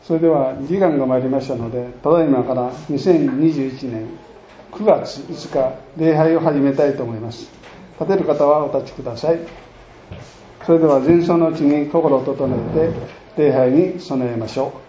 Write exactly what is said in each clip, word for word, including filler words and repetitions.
それでは時間が参りましたので、ただいまからにせんにじゅういちねんくがついつか礼拝を始めたいと思います。立てる方はお立ちください。それでは前奏のうちに心を整えて礼拝に備えましょう。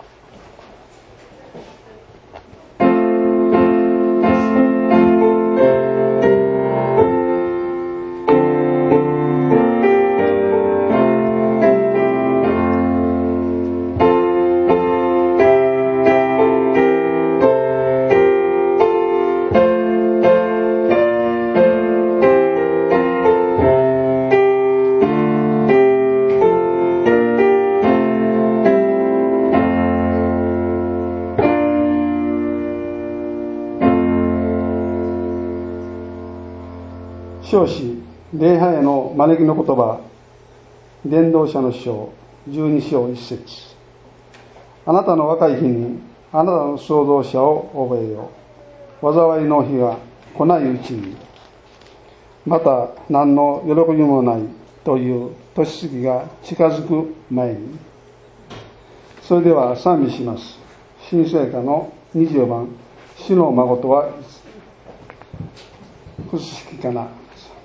唱詩礼拝への招きの言葉、伝道者の書じゅうに章いち節。あなたの若い日にあなたの創造者を覚えよう。災いの日が来ないうちに、また何の喜びもないという年月が近づく前に。それでは賛美します。新聖歌のにじゅうばん、主の誠は不思議かな。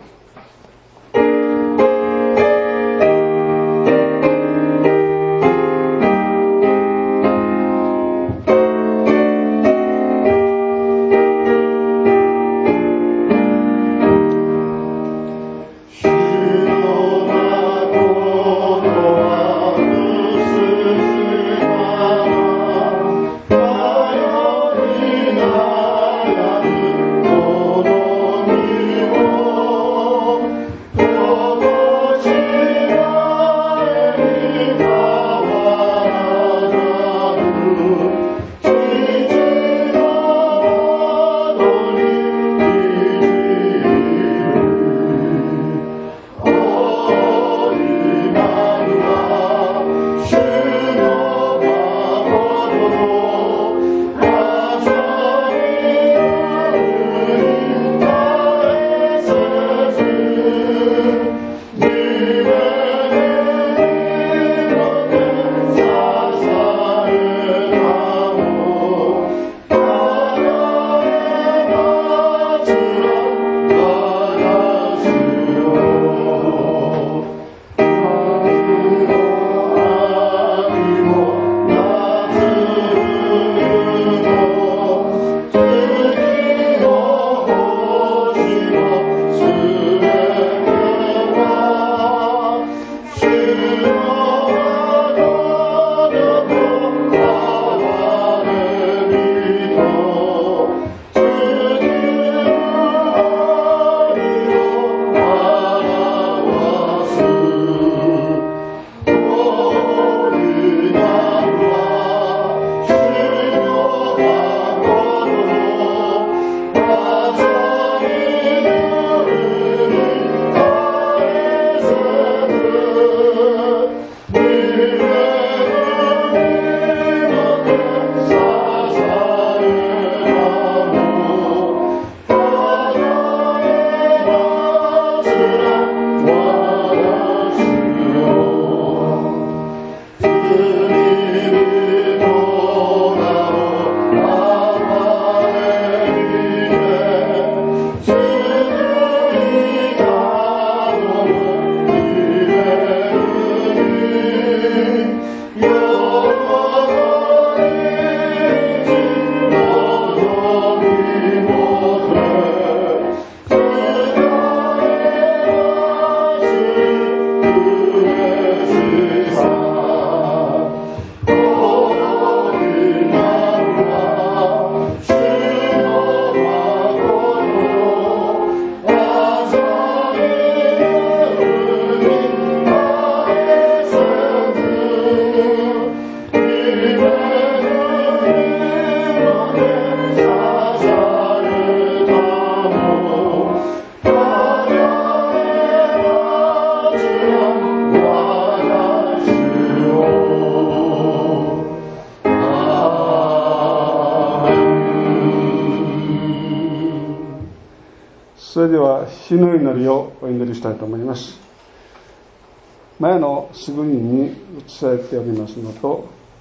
それでは主の祈りをお祈りしたいと思います。前のスクリーンに映されておりますのと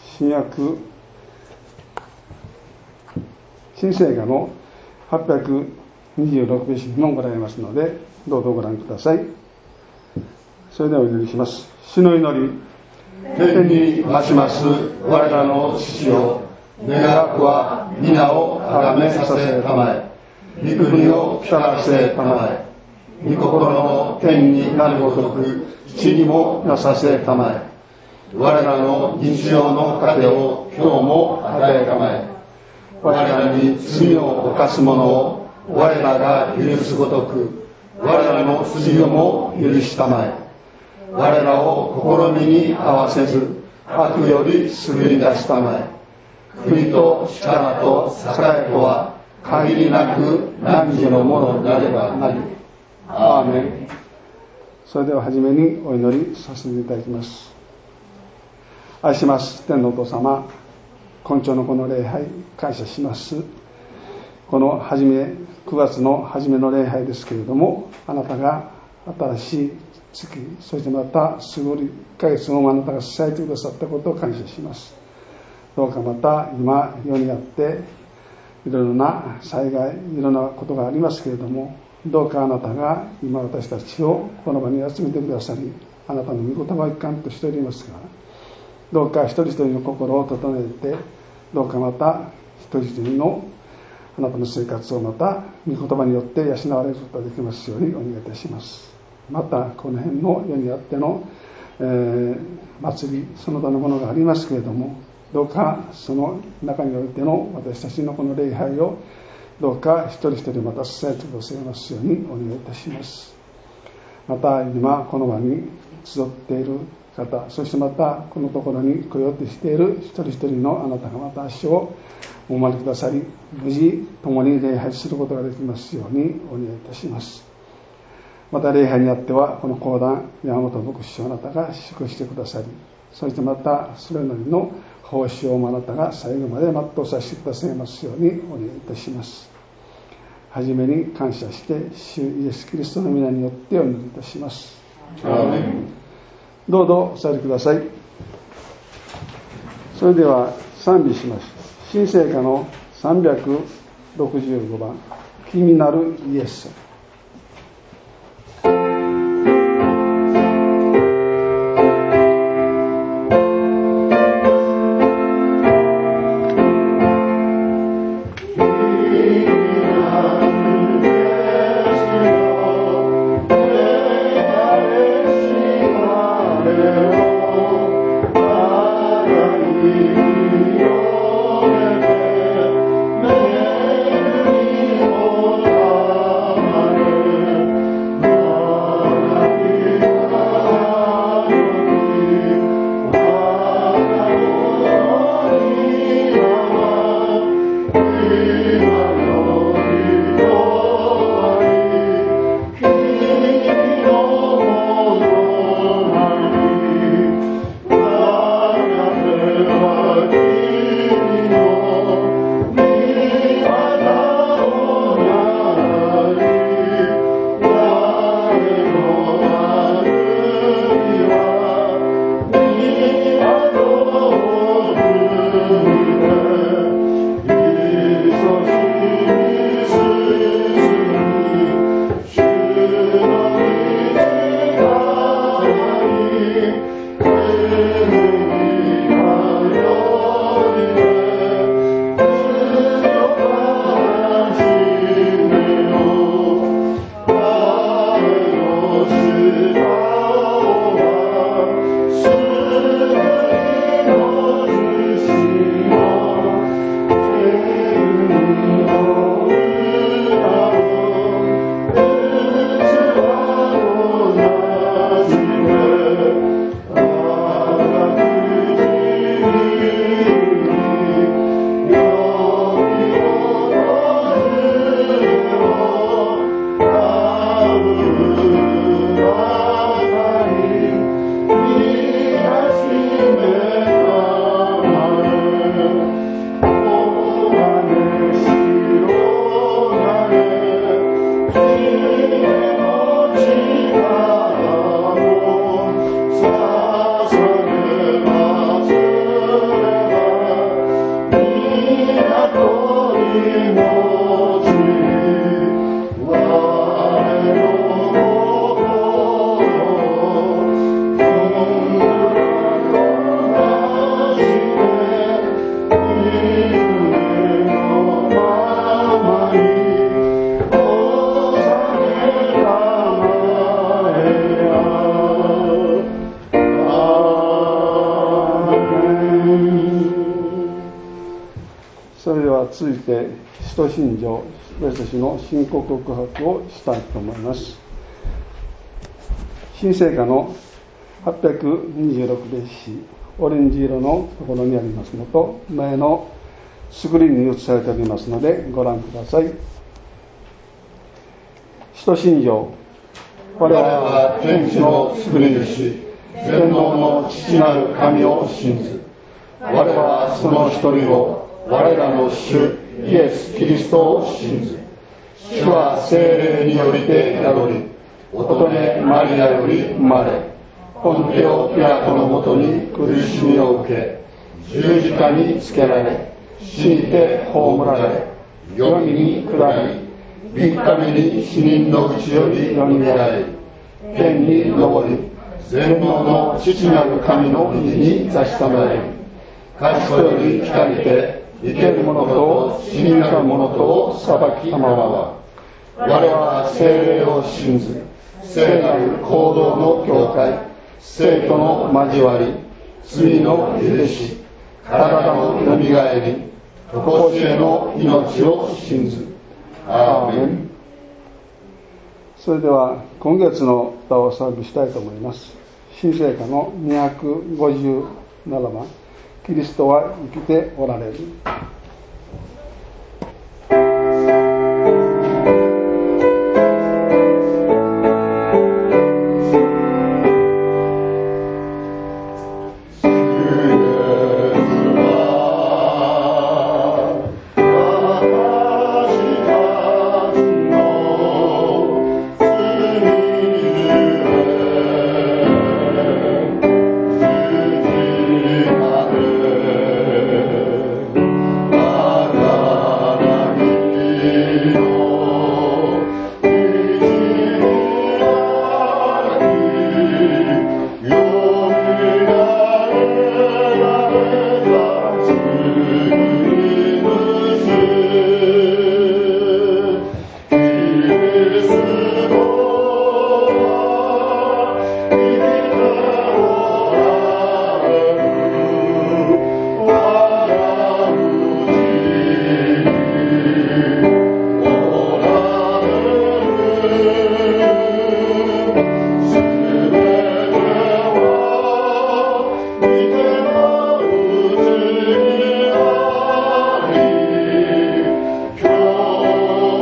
新約新聖歌のはっぴゃくにじゅうろくページにもございますので、どうぞご覧ください。それではお祈りします。主の祈り、天に増します我らの父よ、願わくは皆をあがめさせたまえ、御国を来たらせたまえ、御心の天になるごとく地にもなさせたまえ、我らの日常の糧を今日も与えたまえ、我らに罪を犯す者を我らが許すごとく我らの罪をも許したまえ、我らを試みに合わせず悪より救い出したまえ、国と力と栄とは限りなく汝のものになればなり。アーメン。それでは初めにお祈りさせていただきます。愛します天のお父様、今朝のこの礼拝感謝します。この初めくがつの初めの礼拝ですけれども、あなたが新しい月、そしてまたすぐいっかげつもあなたが支えてくださったことを感謝します。どうかまた今世にあっていろいろな災害、いろんなことがありますけれども、どうかあなたが今私たちをこの場に集めてくださり、あなたの御言葉を一貫としておりますが、どうか一人一人の心を整えて、どうかまた一人一人のあなたの生活をまた御言葉によって養われることができますようにお願いいたします。またこの辺の世にあっての、えー、祭りその他のものがありますけれども、どうかその中においての私たちのこの礼拝をどうか一人一人また支えてくださいますようにお願いいたします。また今この場に集っている方、そしてまたこのところに来ようとしている一人一人のあなたがまた足をお招きくださり、無事共に礼拝することができますようにお願いいたします。また礼拝にあってはこの講談山本牧師をあなたが祝してくださり、そしてまたそれなりの報酬をあなたが最後まで全うさせてくださいますようにお願いいたします。はじめに感謝して主イエスキリストの皆によってお祈りいたします。アーメン。どうぞお座りください。それでは賛美します。新聖歌のさんびゃくろくじゅうごばん、君なるイエス。 Oh 続いて使徒信条私たちの信仰告白をしたいと思います。新聖歌のはっぴゃくにじゅうろくページ、オレンジ色のところにありますのと、前のスクリーンに映されておりますのでご覧ください。使徒信条。我々は天地の作り主、全能の父なる神を信ず。我々はその一人を、我らの主イエス・キリストを信ず。主は聖霊によりて宿り、乙女マリアより生まれ、ポンテオ・ピラトのもとに苦しみを受け、十字架につけられ、死にて葬られ、黄泉に下り、三日目に死人のうちよりよみがえり、天に昇り、全能の父なる神の右に座しさまれる。賢より来たりて、生ける者と死になる者とを裁きたまわ。我々は聖霊を信ず、聖なる行動の教会、聖徒の交わり、罪の許し、体のよみがえり、常しえの命を信ず。アーメン。それでは今月の歌を賛美したいと思います。新聖歌のにひゃくごじゅうななばん、キリストは生きておられる。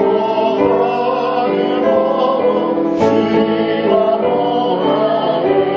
Amen.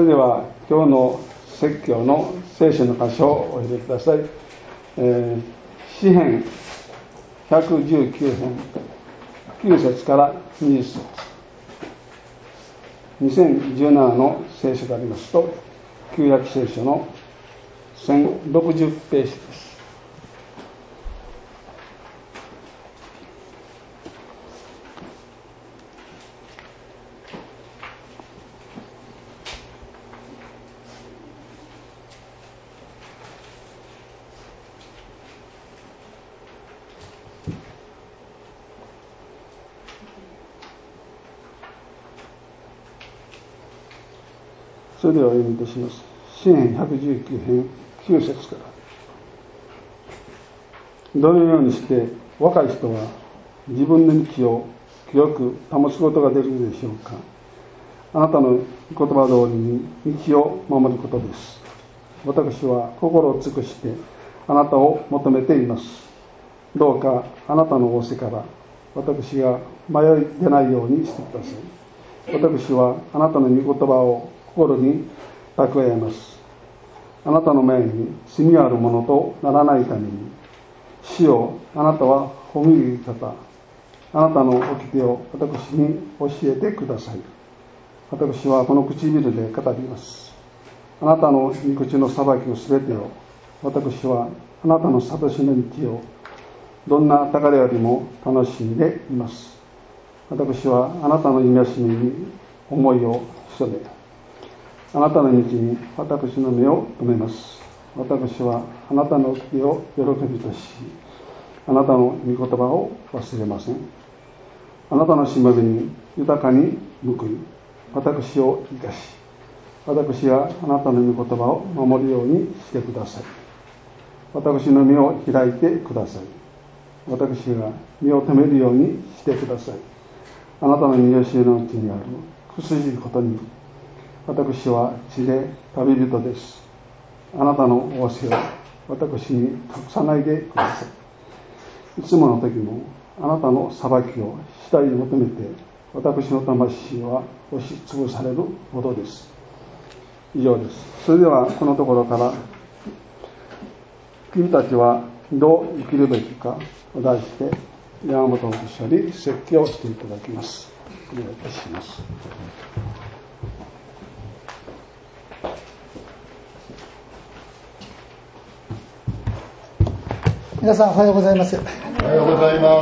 れでは今日の説教の聖書の箇所をお入れください。えー、詩編ひゃくじゅうきゅう編きゅう節からにじゅっ節、にせんじゅうななの聖書でありますと旧約聖書のせんろくじゅうページです。それではお読みいたします。詩編ひゃくじゅうきゅう編きゅう節から。どのようにして若い人は自分の道を清く保つことができるでしょうか。あなたの言葉通りに道を守ることです。私は心を尽くしてあなたを求めています。どうかあなたの仰せから私が迷い出ないようにしてください。私はあなたの御言葉を心に蓄えます。あなたの前に罪あるものとならないために、主よ、あなたは褒める方、あなたの掟を私に教えてください。私はこの唇で語ります。あなたの御口の裁きをすべてを、私はあなたの諭しの道をどんな宝よりも楽しんでいます。私はあなたの戒めに思いを潜め、あなたの道に私の目を留めます。私はあなたの掟を喜びとし、あなたの御言葉を忘れません。あなたのしもべに豊かに報い、私を生かし、私があなたの御言葉を守るようにしてください。私の目を開いてください。私が目を留めるようにしてください。あなたの御教えのうちにある不筋ことに、私は地で旅人です。あなたの仰せを私に隠さないでください。いつもの時もあなたの裁きを主体に求めて、私の魂は押しつぶされるほどです。以上です。それではこのところから、君たちはどう生きるべきかを題して、山本牧師より説教をしていただきます。お願いいたします。 皆さんおはようございます。 おはようございます。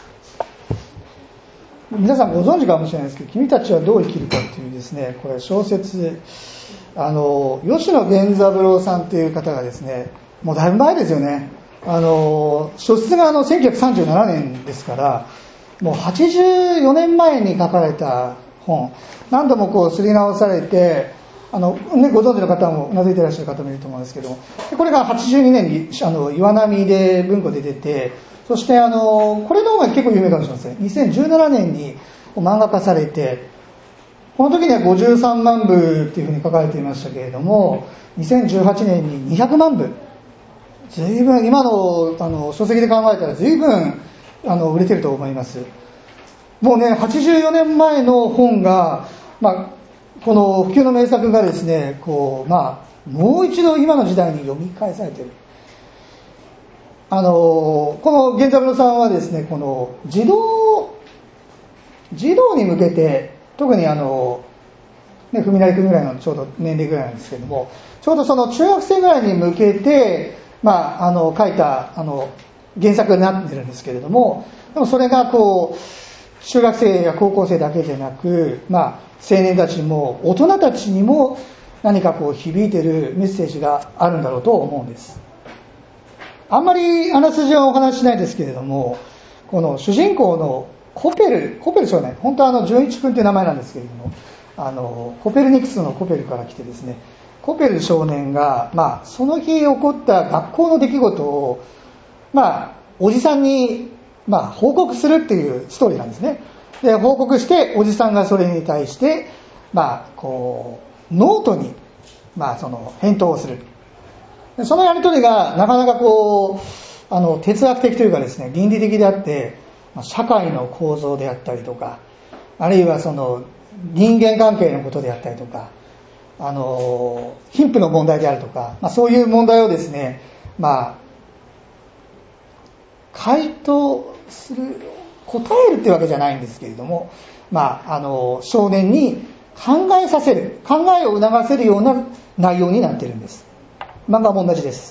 皆さんご存知かもしれないですけど、君たちはどう生きるかっていうですね、これ小説、あの吉野源三郎さんという方がですね、もうだいぶ前ですよね。あの書出があのせんきゅうひゃくさんじゅうななねんですから、もうはちじゅうよねんまえに書かれた本、何度もこう刷り直されて、あのね、ご存知の方もうなずいていらっしゃる方もいると思うんですけど、これがはちじゅうにねんにあの岩波で文庫で出て、そしてあのこれの方が結構有名かもしれません。にせんじゅうななねんに漫画化されて、この時にはごじゅうさんまんぶというふうに書かれていましたけれども、にせんじゅうはちねんににひゃくまんぶ、ずいぶん今 の, あの書籍で考えたらずいぶんあの売れてると思います。もうね、はちじゅうよねんまえの本が、まあこの不朽の名作がですね、こう、まあ、もう一度今の時代に読み返されている。あのこの源三郎さんはですね、この児童児童に向けて、特にあの、ね、文成君ぐらいのちょうど年齢ぐらいなんですけれども、ちょうどその中学生ぐらいに向けて、まあ、あの書いたあの原作になっているんですけれども、でもそれがこう中学生や高校生だけでなく、まあ青年たちにも大人たちにも何かこう響いているメッセージがあるんだろうと思うんです。あんまりあらすじはお話ししないですけれども、この主人公のコペルコペル少年、本当はあの純一君という名前なんですけれども、あのコペルニクスのコペルから来てですね、コペル少年が、まあ、その日起こった学校の出来事を、まあ、おじさんに、まあ、報告するっていうストーリーなんですね。で報告しておじさんがそれに対して、まあ、こうノートに、まあ、その返答をする。でそのやり取りがなかなかこうあの哲学的というかですね、倫理的であって、社会の構造であったりとか、あるいはその人間関係のことであったりとか、 あの貧富の問題であるとか、まあ、そういう問題をですね、まあ、回答する、答えるってわけじゃないんですけれども、まあ、あの少年に考えさせる、考えを促せるような内容になっているんです。漫画も同じです。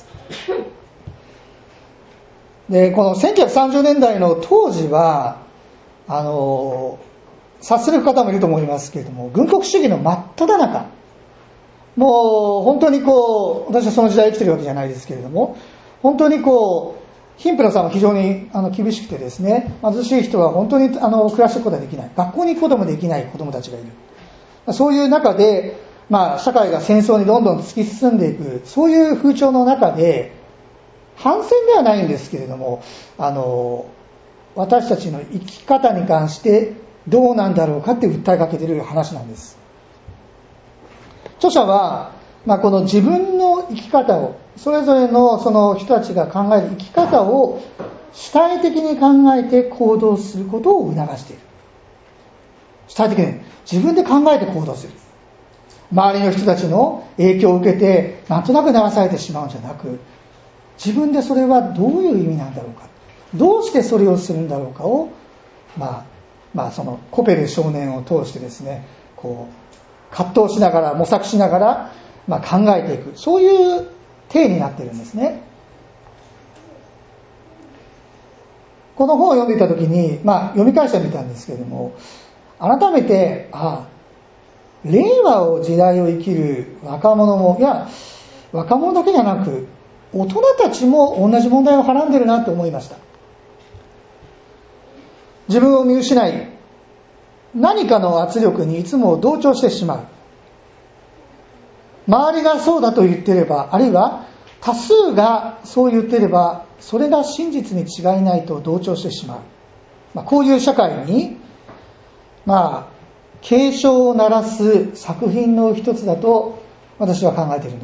で、このせんきゅうひゃくさんじゅうねんだいの当時は、あの察する方もいると思いますけれども、軍国主義の真っ只中、もう本当にこう、私はその時代生きてるわけじゃないですけれども、本当にこう貧富の差も非常にあの厳しくてですね、貧しい人は本当にあの暮らしていくことができない、学校に行くこともできない子どもたちがいる。そういう中で、まあ、社会が戦争にどんどん突き進んでいく、そういう風潮の中で、反戦ではないんですけれども、あの私たちの生き方に関してどうなんだろうかって訴えかけている話なんです。著者は、まあ、この自分の生き方を、それぞれのその人たちが考える生き方を主体的に考えて行動することを促している。主体的に自分で考えて行動する。周りの人たちの影響を受けてなんとなく流されてしまうんじゃなく、自分でそれはどういう意味なんだろうか、どうしてそれをするんだろうかを、まあ、まあそのコペル少年を通してですね、こう葛藤しながら模索しながら、まあ、考えていく、そういう体になっているんですね。この本を読んでいたときに、まあ、読み返してみたんですけれども、改めて、ああ、令和を時代を生きる若者も、いや若者だけじゃなく大人たちも同じ問題をはらんでるなと思いました。自分を見失い、何かの圧力にいつも同調してしまう。周りがそうだと言っていれば、あるいは多数がそう言っていれば、それが真実に違いないと同調してしまう。まあ、こういう社会に、まあ、警鐘を鳴らす作品の一つだと私は考えているんです。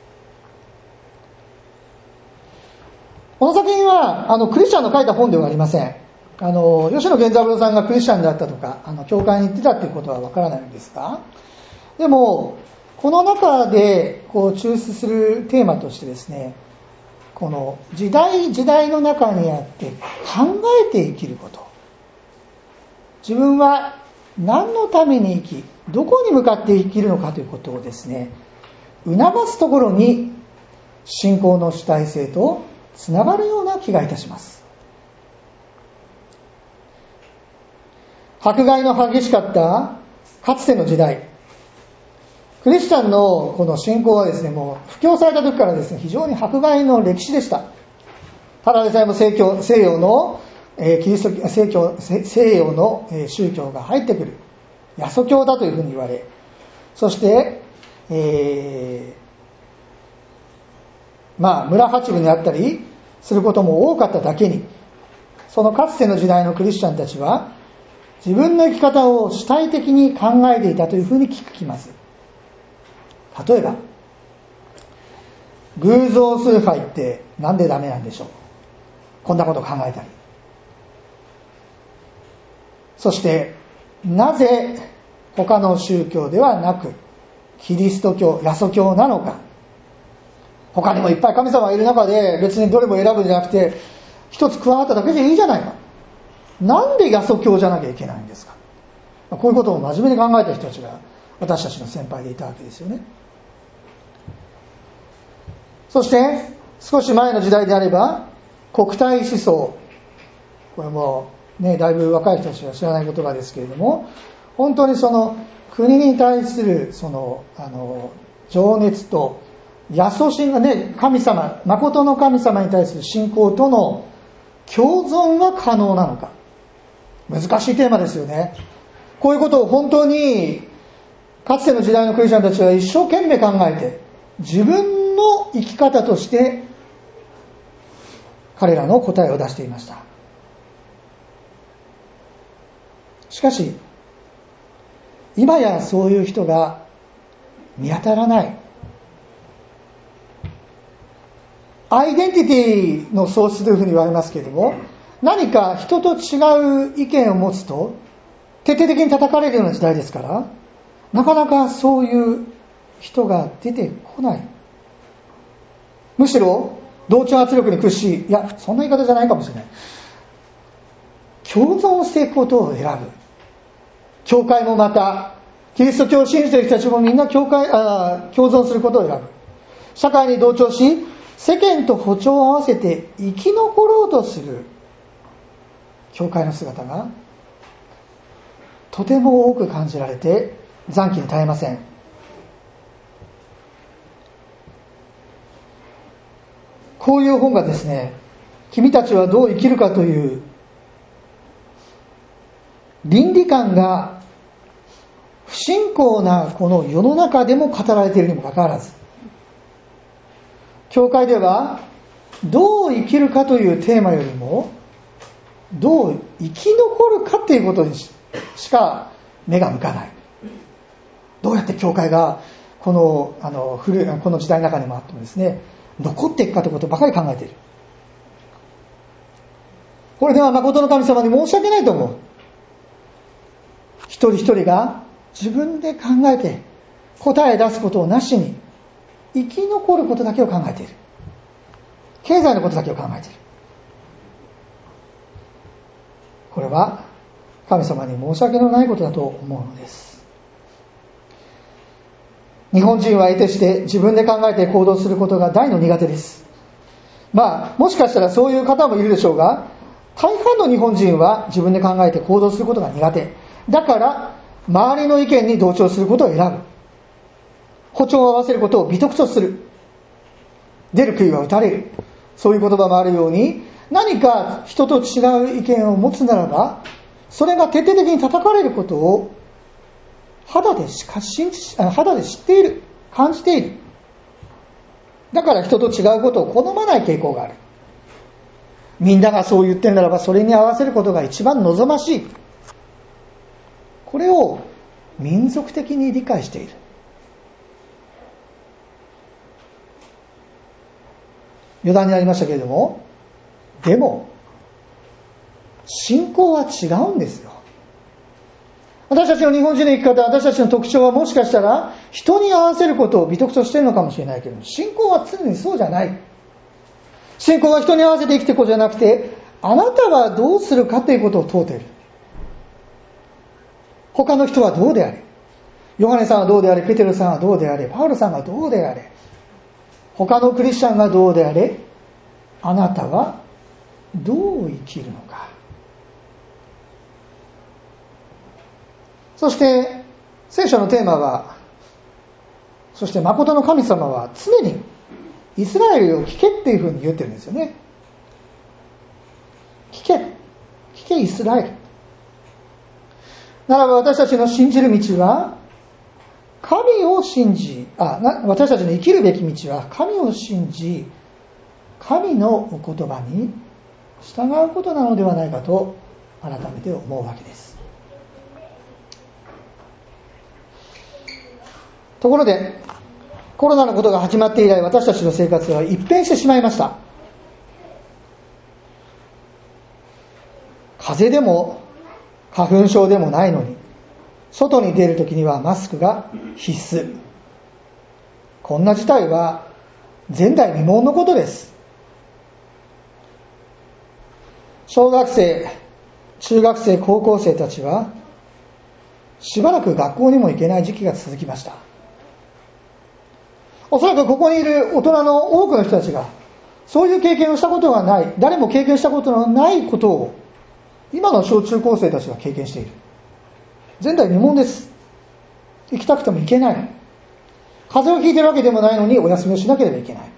この作品はあのクリスチャンの書いた本ではありません。あの吉野源三郎さんがクリスチャンであったとか、あの教会に行ってたということはわからないんですが、でもこの中でこう抽出するテーマとしてですね、この時代時代の中にあって考えて生きること、自分は何のために生き、どこに向かって生きるのかということをですね、促すところに信仰の主体性とつながるような気がいたします。迫害の激しかったかつての時代、クリスチャンのこの信仰はですね、もう布教された時からですね、非常に迫害の歴史でした。ただでさえも西教、西洋のえー、キリスト西教西洋の宗教が入ってくるヤソ教だというふうに言われ、そして、えー、まあ村八分にあったりすることも多かっただけに、そのかつての時代のクリスチャンたちは自分の生き方を主体的に考えていたというふうに聞きます。例えば、偶像崇拝ってなんでダメなんでしょう、こんなことを考えたり、そしてなぜ他の宗教ではなくキリスト教、ヤソ教なのか、他にもいっぱい神様がいる中で別にどれも選ぶんじゃなくて一つ加わっただけでいいじゃないか、なんでヤソ教じゃなきゃいけないんですか、こういうことを真面目に考えた人たちが私たちの先輩でいたわけですよね。そして少し前の時代であれば国体思想、これもね、だいぶ若い人たちは知らない言葉ですけれども、本当にその国に対するそのあの情熱とヤソ神がね、神様、誠の神様に対する信仰との共存は可能なのか、難しいテーマですよね。こういうことを本当にかつての時代のクリスチャンたちは一生懸命考えて、自分の生き方として彼らの答えを出していました。しかし今やそういう人が見当たらない。アイデンティティの喪失というふうに言われますけれども、何か人と違う意見を持つと徹底的に叩かれるような時代ですから、なかなかそういう人が出てこない。むしろ同調圧力に屈し、いやそんな言い方じゃないかもしれない、共存していくことを選ぶ。教会もまたキリスト教を信じている人たちもみんな教会あ共存することを選ぶ。社会に同調し、世間と歩調を合わせて生き残ろうとする教会の姿がとても多く感じられて残機に耐えません。こういう本がですね、君たちはどう生きるかという倫理観が不信仰なこの世の中でも語られているにもかかわらず、教会ではどう生きるかというテーマよりもどう生き残るかということにしか目が向かない。どうやって教会がこの、あの古いこの時代の中にもあってもですね、残っていくかということばかり考えている。これでは誠の神様に申し訳ないと思う。一人一人が自分で考えて答え出すことをなしに生き残ることだけを考えている。経済のことだけを考えている。これは神様に申し訳のないことだと思うのです。日本人は得てして自分で考えて行動することが大の苦手です。まあもしかしたらそういう方もいるでしょうが、大半の日本人は自分で考えて行動することが苦手だから、周りの意見に同調することを選ぶ。歩調を合わせることを美徳とする。出る杭は打たれる。そういう言葉もあるように、何か人と違う意見を持つならば、それが徹底的に叩かれることを肌でしか信じ、肌で知っている、感じている。だから人と違うことを好まない傾向がある。みんながそう言ってるならば、それに合わせることが一番望ましい。これを民族的に理解している。余談になりましたけれども、でも信仰は違うんですよ。私たちの日本人の生き方、私たちの特徴はもしかしたら人に合わせることを美徳としているのかもしれないけど、信仰は常にそうじゃない。信仰は人に合わせて生きていくことじゃなくて、あなたはどうするかということを問うている。他の人はどうであれ、ヨハネさんはどうであれ、ペテロさんはどうであれ、パウロさんがどうであれ、他のクリスチャンがどうであれ、あなたはどう生きるのか。そして聖書のテーマは、そして誠の神様は常にイスラエルを聞けっていうふうに言ってるんですよね。聞け、聞けイスラエル。ならば私たちの信じる道は、神を信じ、あ、私たちの生きるべき道は神を信じ、神のお言葉に従うことなのではないかと改めて思うわけです。ところで、コロナのことが始まって以来、私たちの生活は一変してしまいました。風邪でも花粉症でもないのに、外に出るときにはマスクが必須。こんな事態は前代未聞のことです。小学生、中学生、高校生たちはしばらく学校にも行けない時期が続きました。おそらくここにいる大人の多くの人たちがそういう経験をしたことがない、誰も経験したことのないことを今の小中高生たちが経験している。前代未聞です。行きたくても行けない。風邪をひいているわけでもないのにお休みをしなければいけない。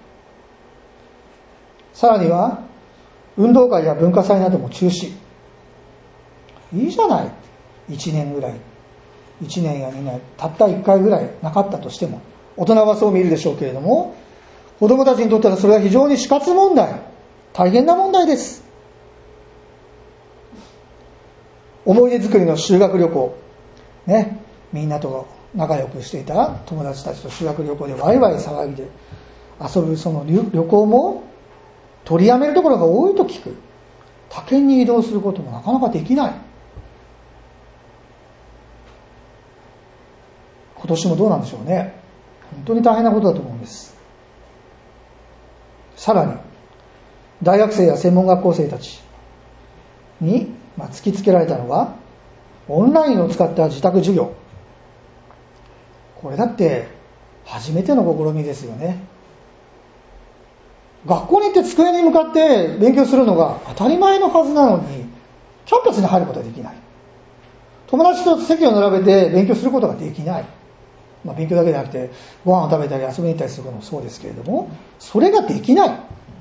さらには運動会や文化祭なども中止。いいじゃない。いちねんぐらい、いちねんやにねん、たったいっかいぐらいなかったとしても、大人はそう見るでしょうけれども、子供たちにとってはそれは非常に死活問題、大変な問題です。思い出作りの修学旅行ね、みんなと仲良くしていた友達たちと修学旅行でワイワイ騒ぎで遊ぶその旅行も取りやめるところが多いと聞く。他県に移動することもなかなかできない。今年もどうなんでしょうね。 本当に大変なことだと思うんです。さらに大学生や専門学校生たちに、まあ、突きつけられたのはオンラインを使った自宅授業。これだって初めての試みですよね。学校に行って机に向かって勉強するのが当たり前のはずなのに、キャンパスに入ることはできない。友達と席を並べて勉強することができない。まあ、勉強だけじゃなくてご飯を食べたり遊びに行ったりすることもそうですけれども、それができない。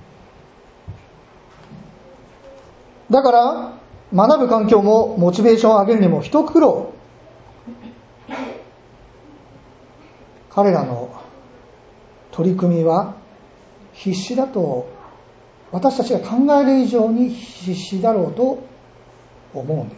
だから学ぶ環境もモチベーションを上げるにも一苦労。彼らの取り組みは必死だと、私たちが考える以上に必死だろうと思うんです。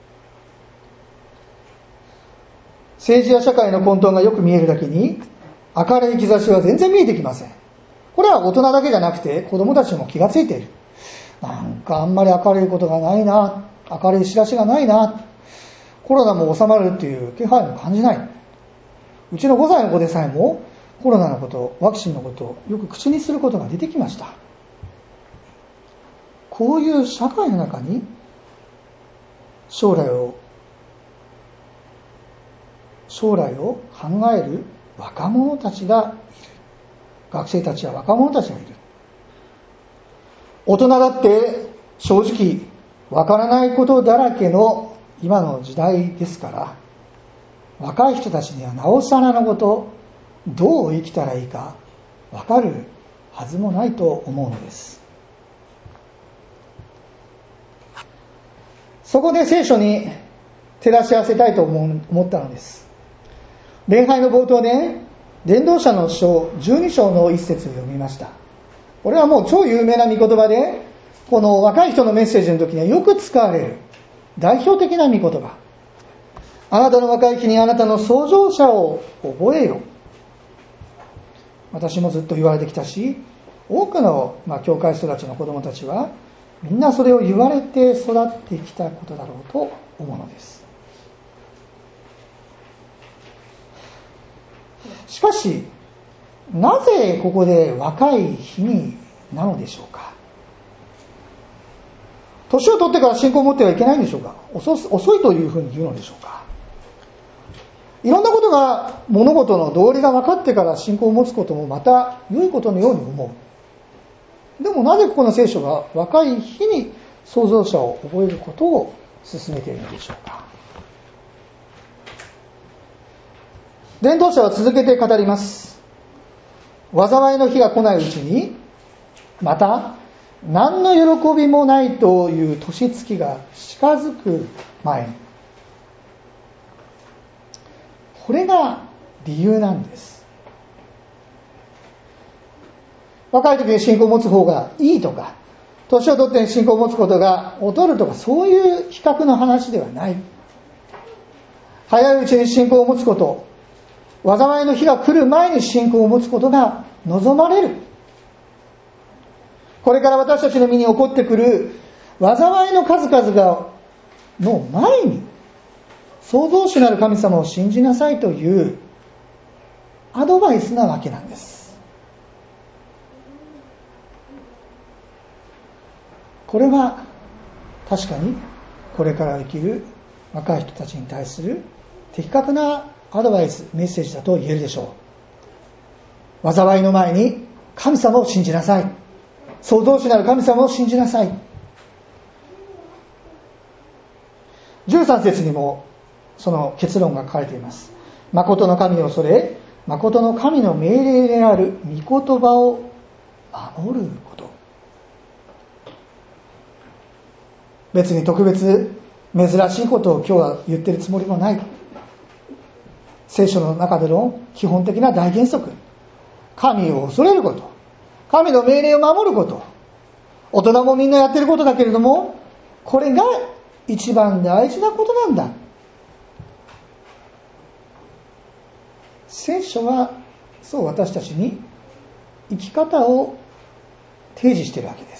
政治や社会の混沌がよく見えるだけに、明るい兆しは全然見えてきません。これは大人だけじゃなくて子供たちも気がついている。なんかあんまり明るいことがないな、明るい知らしがないな、コロナも収まるっていう気配も感じない。うちのごさいの子でさえもコロナのこと、ワクチンのことをよく口にすることが出てきました。こういう社会の中に将来を将来を考える若者たちがいる。学生たちや若者たちがいる。大人だって正直わからないことだらけの今の時代ですから、若い人たちにはなおさらのこと、どう生きたらいいかわかるはずもないと思うのです。そこで聖書に照らし合わせたいと思ったのです。礼拝の冒頭で伝道者の書じゅうに章の一節を読みました。これはもう超有名な御言葉で、この若い人のメッセージの時にはよく使われる代表的な御言葉。あなたの若い日にあなたの創造者を覚えよ。私もずっと言われてきたし、多くの、まあ、教会育ちの子どもたちはみんなそれを言われて育ってきたことだろうと思うのです。しかしなぜここで若い日になのでしょうか。年を取ってから信仰を持ってはいけないんでしょうか。 遅, 遅いというふうに言うのでしょうか。いろんなことが、物事の道理が分かってから信仰を持つこともまた良いことのように思う。でもなぜここの聖書が若い日に創造者を覚えることを進めているのでしょうか。伝道者は続けて語ります。災いの日が来ないうちに、また何の喜びもないという年月が近づく前に、これが理由なんです。若い時に信仰を持つ方がいいとか、年を取って信仰を持つことが劣るとか、そういう比較の話ではない。早いうちに信仰を持つこと、災いの日が来る前に信仰を持つことが望まれる。これから私たちの身に起こってくる災いの数々がの前に、創造主なる神様を信じなさいというアドバイスなわけなんです。これは確かにこれから生きる若い人たちに対する的確なアドバイス、メッセージだと言えるでしょう。災いの前に神様を信じなさい。創造主なる神様を信じなさい。じゅうさん節にもその結論が書かれています。誠の神を恐れ、誠の神の命令である御言葉を守ること。別に特別珍しいことを今日は言ってるつもりもない。聖書の中での基本的な大原則、神を恐れること、神の命令を守ること、大人もみんなやってることだけれども、これが一番大事なことなんだ。聖書はそう私たちに生き方を提示しているわけです。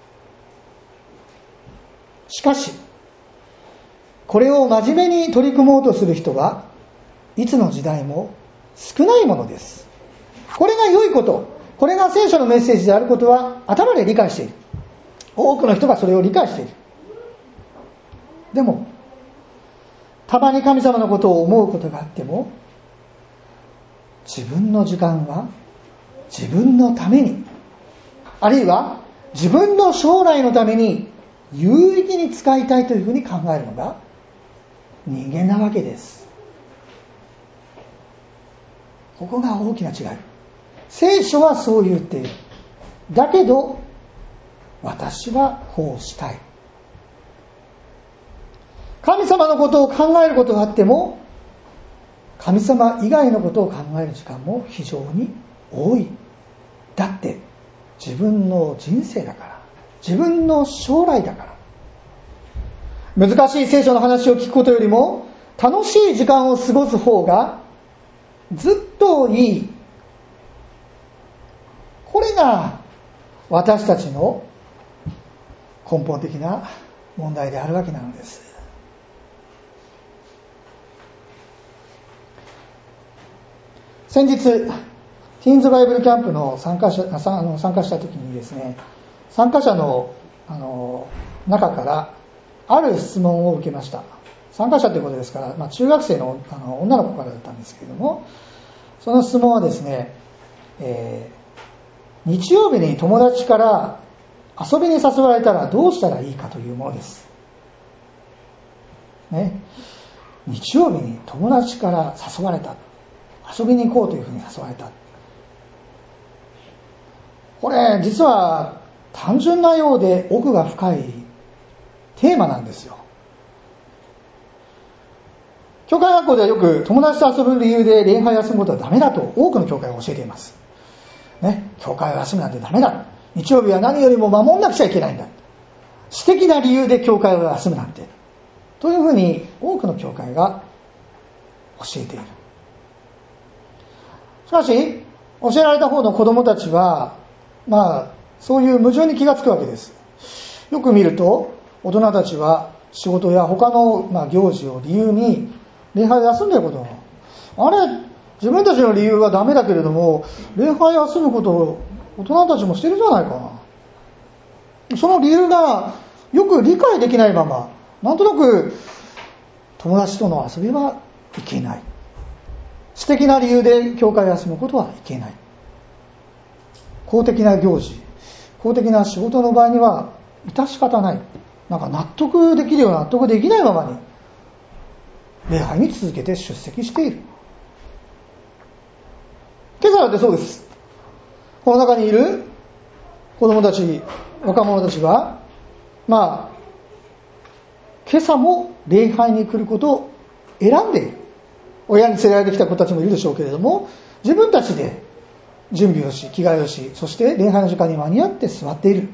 しかしこれを真面目に取り組もうとする人はいつの時代も少ないものです。これが良いこと、これが聖書のメッセージであることは頭で理解している。多くの人がそれを理解している。でもたまに神様のことを思うことがあっても、自分の時間は自分のために、あるいは自分の将来のために有意義に使いたいというふうに考えるのが人間なわけです。ここが大きな違い。聖書はそう言っている。だけど私はこうしたい。神様のことを考えることがあっても、神様以外のことを考える時間も非常に多い。だって自分の人生だから、自分の将来だから。難しい聖書の話を聞くことよりも楽しい時間を過ごす方がずっといい。これが私たちの根本的な問題であるわけなのです。先日ティーンズバイブルキャンプの参加者あの参加した時にですね、参加者のあの中からある質問を受けました。参加者ということですから、まあ、中学生 の, あの女の子からだったんですけれども、その質問はですね、えー、日曜日に友達から遊びに誘われたらどうしたらいいかというものです、ね、日曜日に友達から誘われた、遊びに行こうというふうに誘われた。これ実は単純なようで奥が深いテーマなんですよ。教会学校ではよく友達と遊ぶ理由で礼拝を休むことはダメだと多くの教会が教えています、ね、教会を休むなんてダメだ、日曜日は何よりも守んなくちゃいけないんだ、私的な理由で教会を休むなんてというふうに多くの教会が教えている。しかし教えられた方の子どもたちは、まあそういう矛盾に気がつくわけです。よく見ると大人たちは仕事や他のまあ行事を理由に礼拝を休んでいること、あれ自分たちの理由はダメだけれども礼拝を休むことを大人たちもしてるじゃないかな。その理由がよく理解できないまま、なんとなく友達との遊びはいけない、私的な理由で教会を休むことはいけない、公的な行事、公的な仕事の場合には致し方ない、なんか納得できるような納得できないままに礼拝に続けて出席している。今朝だってそうです。この中にいる子供たち、若者たちはまあ今朝も礼拝に来ることを選んでいる。親に連れられてきた子たちもいるでしょうけれども、自分たちで準備をし着替えをし、そして礼拝の時間に間に合って座っている。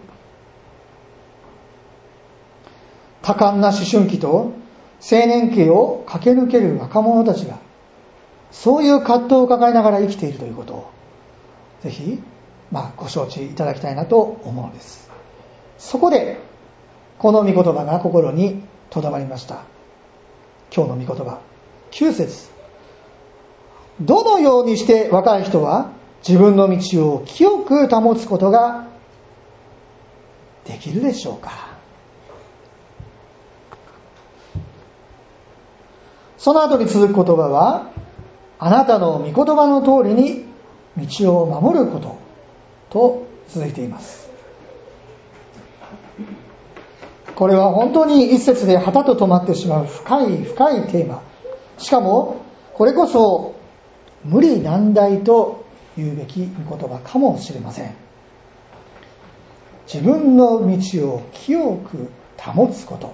多感な思春期と青年期を駆け抜ける若者たちがそういう葛藤を抱えながら生きているということをぜひ、まあ、ご承知いただきたいなと思うのです。そこでこの御言葉が心にとどまりました。今日の御言葉きゅう節、どのようにして若い人は自分の道を清く保つことができるでしょうか。その後に続く言葉は、あなたの御言葉の通りに道を守ることと続いています。これは本当に一節で旗と止まってしまう深い深いテーマ。しかもこれこそ無理難題と言うべき御言葉かもしれません。自分の道を清く保つこと、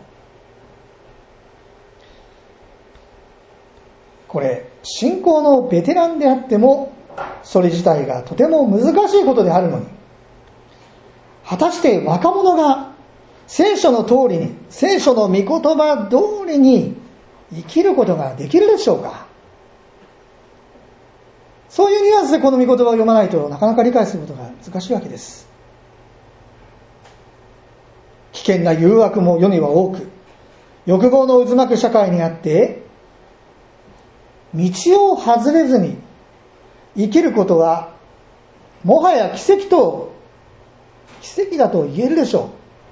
これ信仰のベテランであってもそれ自体がとても難しいことであるのに、果たして若者が聖書の通りに、聖書の御言葉通りに生きることができるでしょうか。そういうニュアンスでこの御言葉を読まないとなかなか理解することが難しいわけです。危険な誘惑も世には多く、欲望の渦巻く社会にあって道を外れずに生きることはもはや奇跡と奇跡だと言えるでしょう。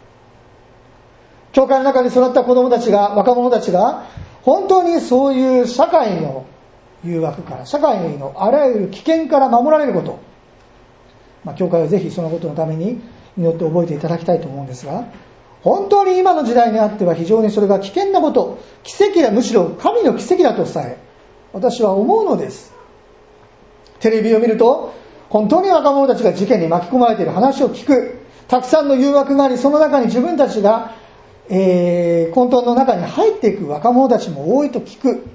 教会の中に育った子供たちが、若者たちが本当にそういう社会の誘惑から、社会のあらゆる危険から守られること、まあ、教会はぜひそのことのために祈って覚えていただきたいと思うんですが、本当に今の時代にあっては非常にそれが危険なこと、奇跡だ、むしろ神の奇跡だとさえ私は思うのです。テレビを見ると本当に若者たちが事件に巻き込まれている話を聞く。たくさんの誘惑があり、その中に自分たちが、えー、混沌の中に入っていく若者たちも多いと聞く。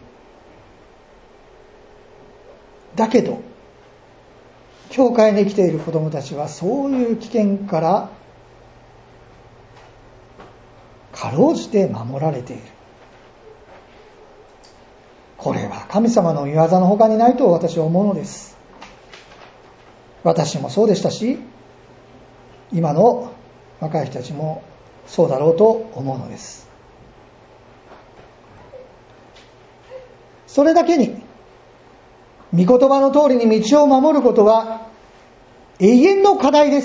だけど教会に生きている子どもたちはそういう危険からかろうじて守られている。これは神様の御業の他にないと私は思うのです。私もそうでしたし、今の若い人たちもそうだろうと思うのです。それだけに御言葉の通りに道を守ることは永遠の課題です。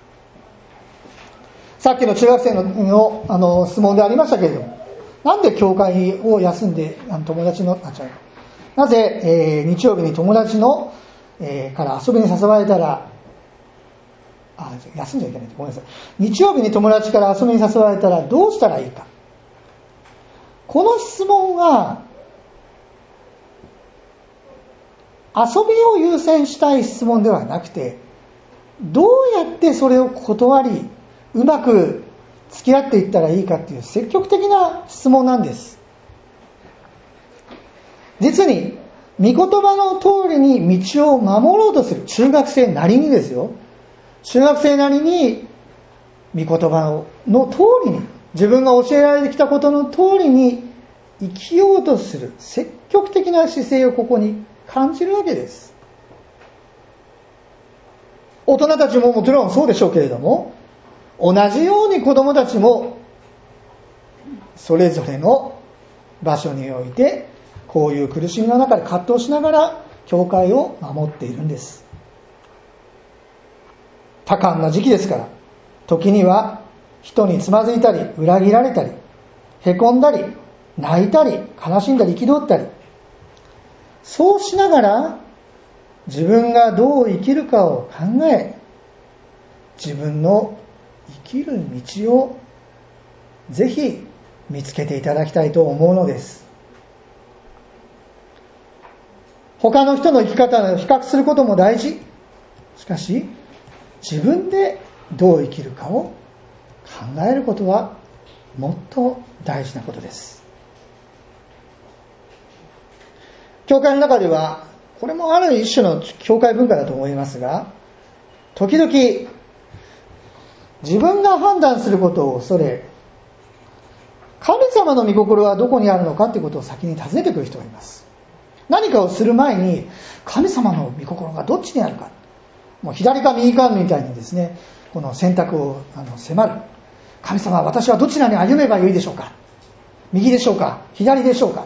さっきの中学生 の, の, あの質問でありましたけれども、なんで教会を休んであの友達のあ違うなぜ、えー、日曜日に友達の、えー、から遊びに誘われたらあ休んじゃいけないごめんなさい日曜日に友達から遊びに誘われたらどうしたらいいか。この質問は遊びを優先したい質問ではなくて、どうやってそれを断りうまく付き合っていったらいいかっていう積極的な質問なんです。実に御言葉の通りに道を守ろうとする中学生なりにですよ、中学生なりに御言葉 の, の通りに自分が教えられてきたことの通りに生きようとする積極的な姿勢をここに感じるわけです。大人たちももちろんそうでしょうけれども、同じように子どもたちもそれぞれの場所においてこういう苦しみの中で葛藤しながら教会を守っているんです。多感な時期ですから、時には人につまずいたり裏切られたりへこんだり泣いたり悲しんだり憤ったり、そうしながら自分がどう生きるかを考え、自分の生きる道をぜひ見つけていただきたいと思うのです。他の人の生き方を比較することも大事。しかし自分でどう生きるかを考えることはもっと大事なことです。教会の中ではこれもある一種の教会文化だと思いますが、時々自分が判断することを恐れ、神様の御心はどこにあるのかということを先に尋ねてくる人がいます。何かをする前に神様の御心がどっちにあるか、もう左か右かみたいにですね、この選択をあの迫る。神様は私はどちらに歩めばよいでしょうか、右でしょうか左でしょうか。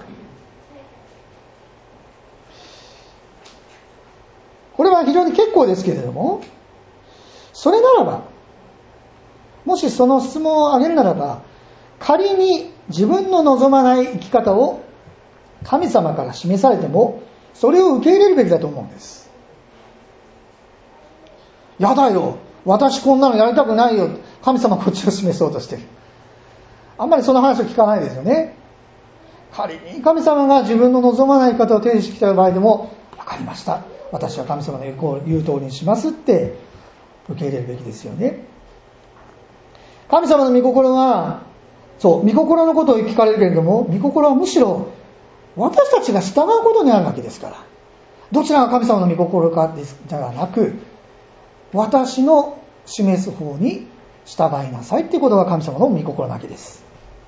これは非常に結構ですけれども、それならば、もしその質問を挙げるならば、仮に自分の望まない生き方を神様から示されてもそれを受け入れるべきだと思うんです。やだよ、私こんなのやりたくないよ、神様こっちを示そうとしている。あんまりその話を聞かないですよね。仮に神様が自分の望まない方を提示してきた場合でも、分かりました、私は神様の言う通りにしますって受け入れるべきですよね。神様の御心は、そう御心のことを聞かれるけれども、御心はむしろ私たちが従うことにあるわけですから、どちらが神様の御心かではなく、私の示す方に従いなさいっていうことが神様の御心なわけです。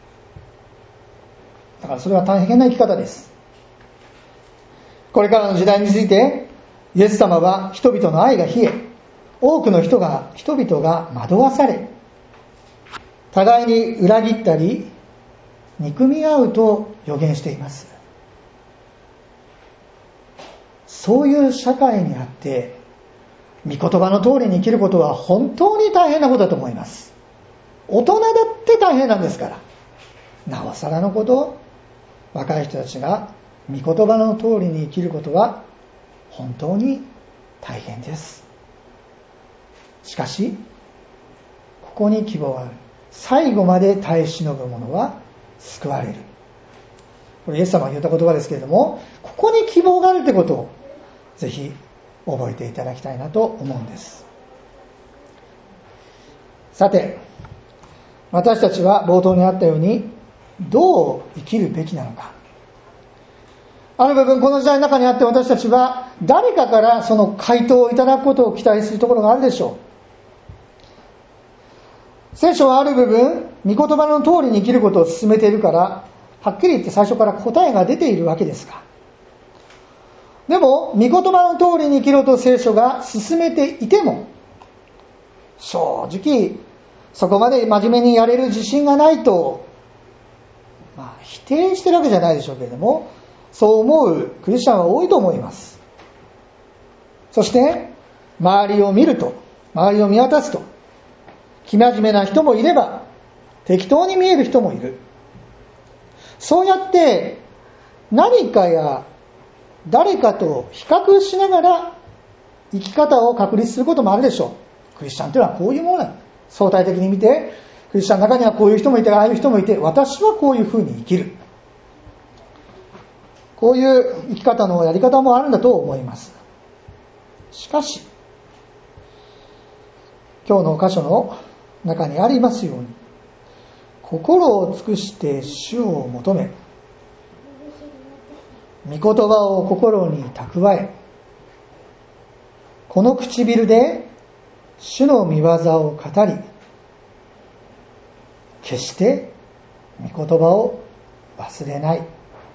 だからそれは大変な生き方です。これからの時代について、イエス様は人々の愛が冷え、多くの人が人々が惑わされ、互いに裏切ったり憎み合うと予言しています。 そういう社会にあって御言葉の通りに生きることは本当に大変なことだと思います。大人だって大変なんですから、なおさらのこと、若い人たちが御言葉の通りに生きることは本当に大変です。しかしここに希望がある。最後まで耐え忍ぶ者は救われる。これイエス様が言った言葉ですけれども、ここに希望があるということをぜひ覚えていただきたいなと思うんです。さて、私たちは冒頭にあったようにどう生きるべきなのか。ある部分、この時代の中にあって私たちは誰かからその回答をいただくことを期待するところがあるでしょう。聖書はある部分、御言葉の通りに生きることを進めているから、はっきり言って最初から答えが出ているわけですが、でも御言葉の通りに生きろと聖書が進めていても、正直そこまで真面目にやれる自信がないと、まあ、否定してるわけじゃないでしょうけれども、そう思うクリスチャンは多いと思います。そして周りを見ると、周りを見渡すと、生真面目な人もいれば適当に見える人もいる。そうやって何かや誰かと比較しながら生き方を確立することもあるでしょう。クリスチャンというのはこういうものだ。相対的に見て、クリスチャンの中にはこういう人もいて、ああいう人もいて、私はこういうふうに生きる。こういう生き方のやり方もあるんだと思います。しかし、今日の箇所の中にありますように、心を尽くして主を求め、御言葉を心に蓄え、この唇で主の御業を語り、決して御言葉を忘れない。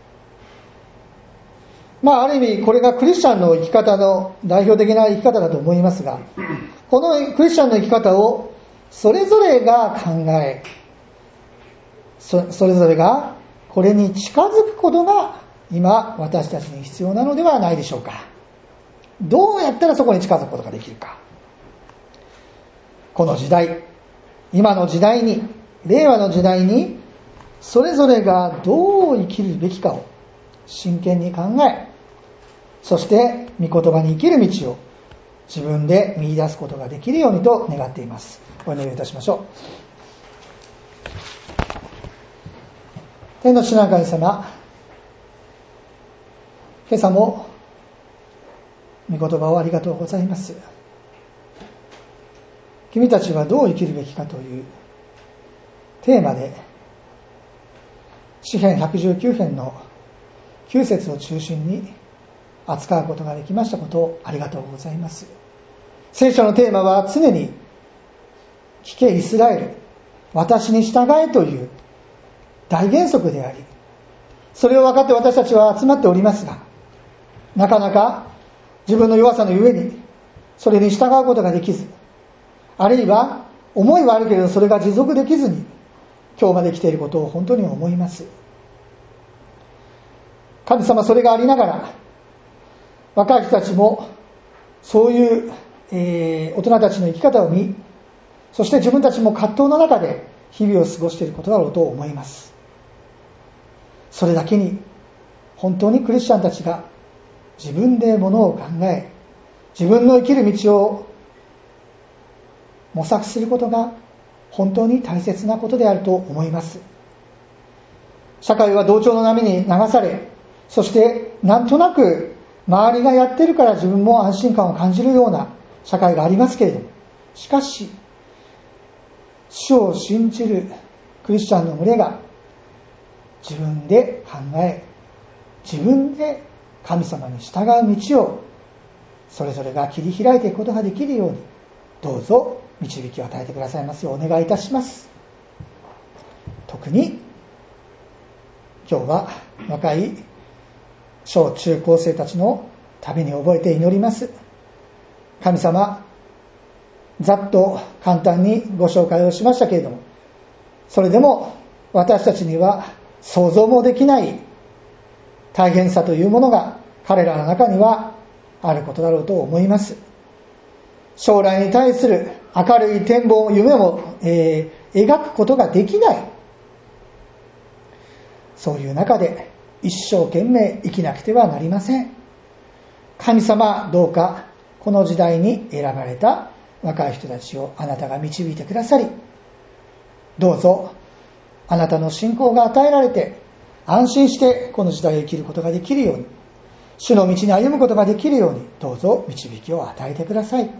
まあ、ある意味これがクリスチャンの生き方の代表的な生き方だと思いますが、このクリスチャンの生き方をそれぞれが考え、そ, それぞれがこれに近づくことが今私たちに必要なのではないでしょうか。どうやったらそこに近づくことができるか。この時代、今の時代に、令和の時代にそれぞれがどう生きるべきかを真剣に考え、そして御言葉に生きる道を自分で見出すことができるようにと願っています。お祈りいたしましょう。天の父なる神様、今朝も御言葉をありがとうございます。君たちはどう生きるべきかというテーマで詩編ひゃくじゅうきゅう編のきゅう節を中心に扱うことができましたことをありがとうございます。聖書のテーマは常に聞けイスラエル、私に従えという大原則であり、それを分かって私たちは集まっておりますが、なかなか自分の弱さのゆえにそれに従うことができず、あるいは思いはあるけれどそれが持続できずに今日まで来ていることを本当に思います。神様、それがありながら若い人たちもそういう、えー、大人たちの生き方を見、そして自分たちも葛藤の中で日々を過ごしていることだろうと思います。それだけに本当にクリスチャンたちが自分でものを考え、自分の生きる道を模索することが本当に大切なことであると思います。社会は同調の波に流され、そしてなんとなく周りがやってるから自分も安心感を感じるような社会がありますけれども、しかし主を信じるクリスチャンの群れが自分で考え、自分で神様に従う道をそれぞれが切り開いていくことができるように、どうぞ導きを与えてくださいますようお願いいたします。特に今日は若い小中高生たちのために覚えて祈ります。神様、ざっと簡単にご紹介をしましたけれども、それでも私たちには想像もできない大変さというものが彼らの中にはあることだろうと思います。将来に対する明るい展望、夢を、えー、描くことができない、そういう中で一生懸命生きなくてはなりません。神様、どうかこの時代に選ばれた若い人たちをあなたが導いてくださり、どうぞあなたの信仰が与えられて安心してこの時代を生きることができるように、主の道に歩むことができるように、どうぞ導きを与えてください。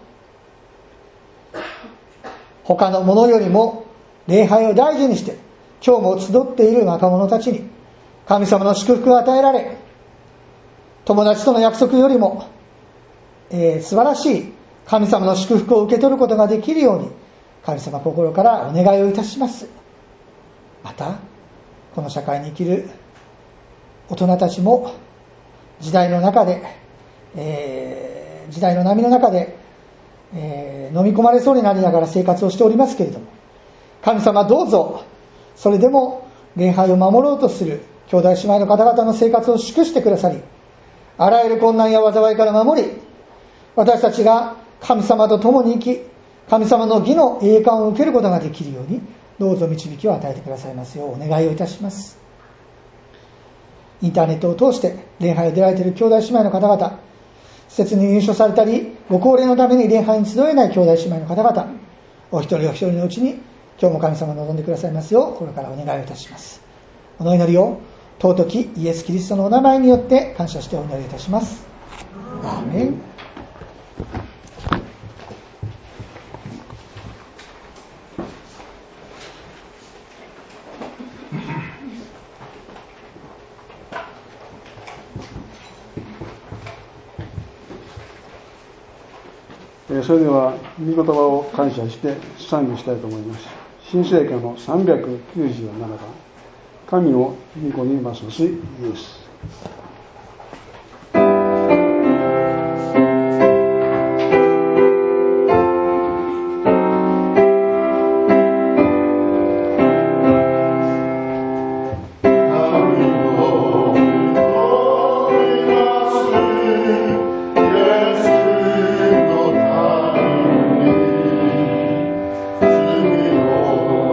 他のものよりも礼拝を大事にして今日も集っている若者たちに神様の祝福が与えられ、友達との約束よりも、えー、素晴らしい神様の祝福を受け取ることができるように、神様心からお願いをいたします。またこの社会に生きる大人たちも時代の中で、えー、時代の波の中で、えー、飲み込まれそうになりながら生活をしておりますけれども、神様どうぞそれでも礼拝を守ろうとする兄弟姉妹の方々の生活を祝してくださり、あらゆる困難や災いから守り、私たちが神様と共に生き、神様の義の栄冠を受けることができるように、どうぞ導きを与えてくださいますようお願いをいたします。インターネットを通して礼拝を出られている兄弟姉妹の方々、施設に入所されたりご高齢のために礼拝に集えない兄弟姉妹の方々、お一人お一人のうちに今日も神様を望んでくださいますようこれからお願いをいたします。この祈りを尊きイエス・キリストのお名前によって感謝してお祈りいたします。アーメン。 それでは御言葉を感謝して賛美したいと思います。新聖歌のさんびゃくきゅうじゅうななばん、神の御子にますますイエス。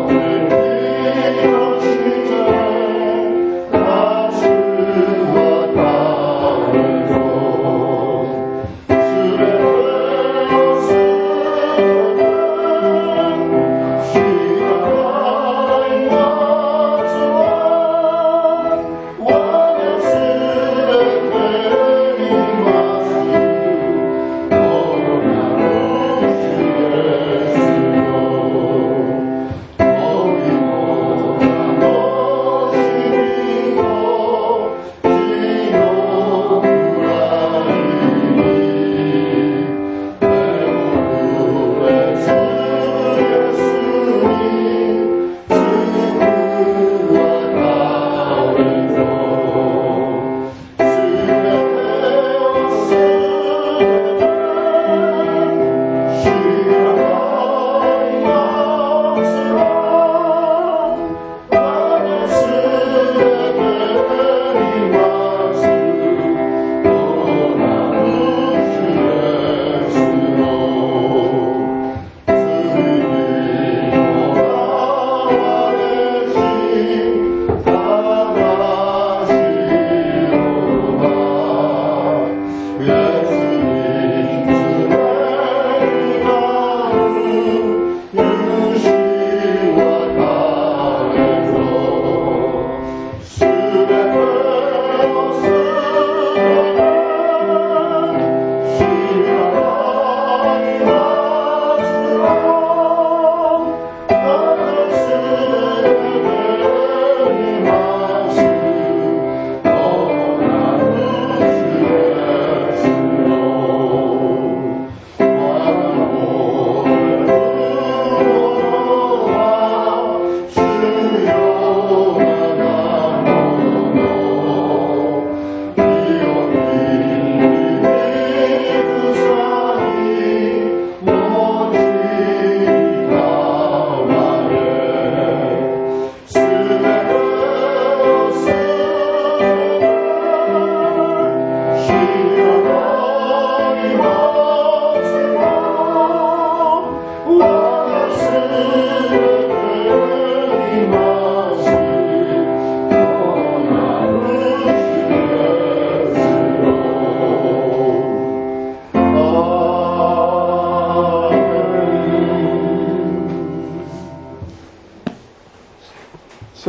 What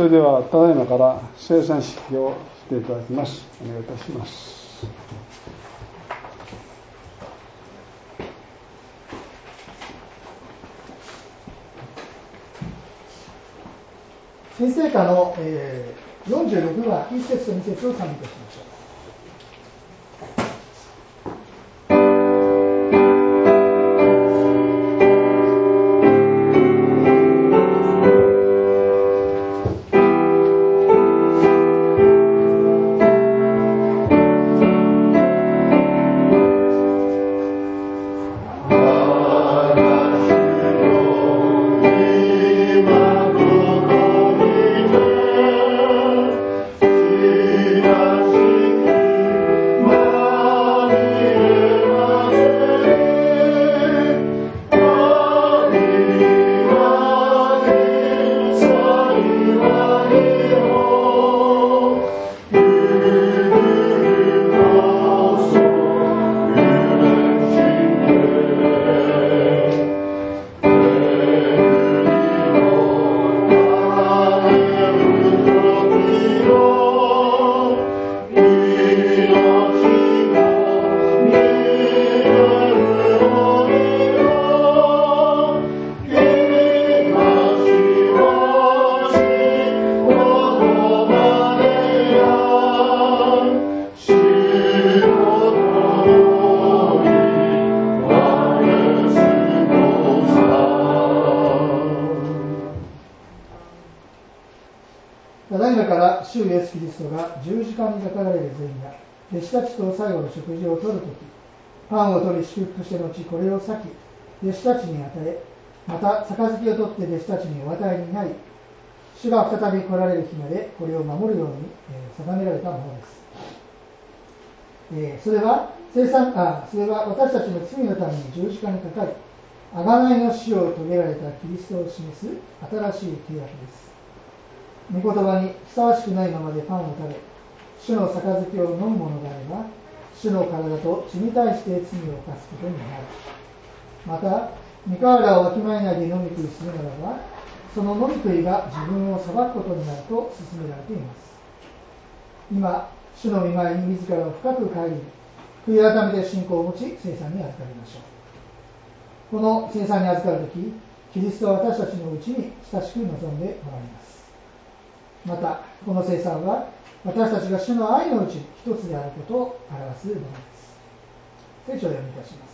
れではただいまから聖餐式をしていただきます。お願いいたします。 先生歌の、えー、よんじゅうろくばんいっ節とに節を賛美いたしましょう。弟子たちと最後の食事をとるとき、パンを取り祝福して後、これを裂き、弟子たちに与え、また杯を取って弟子たちにお与えになり、主が再び来られる日までこれを守るように、えー、定められたものです。えー、それは生産あそれは私たちの罪のために十字架にかかり、贖いの死を遂げられたキリストを示す新しい契約です。御言葉にふさわしくないままでパンを食べ、主の杯を飲むものであれば、主の体と血に対して罪を犯すことになる。また、御体をわきまえないで飲み食いするならば、その飲み食いが自分を裁くことになると勧められています。今、主の御前に自らを深く顧み、悔い改めて信仰を持ち、聖餐に預かりましょう。この聖餐に預かるとき、キリストは私たちのうちに親しく望んでおられます。また、この聖餐は、私たちが主の愛のうちに一つであることを表すものです。聖書を読みいたします。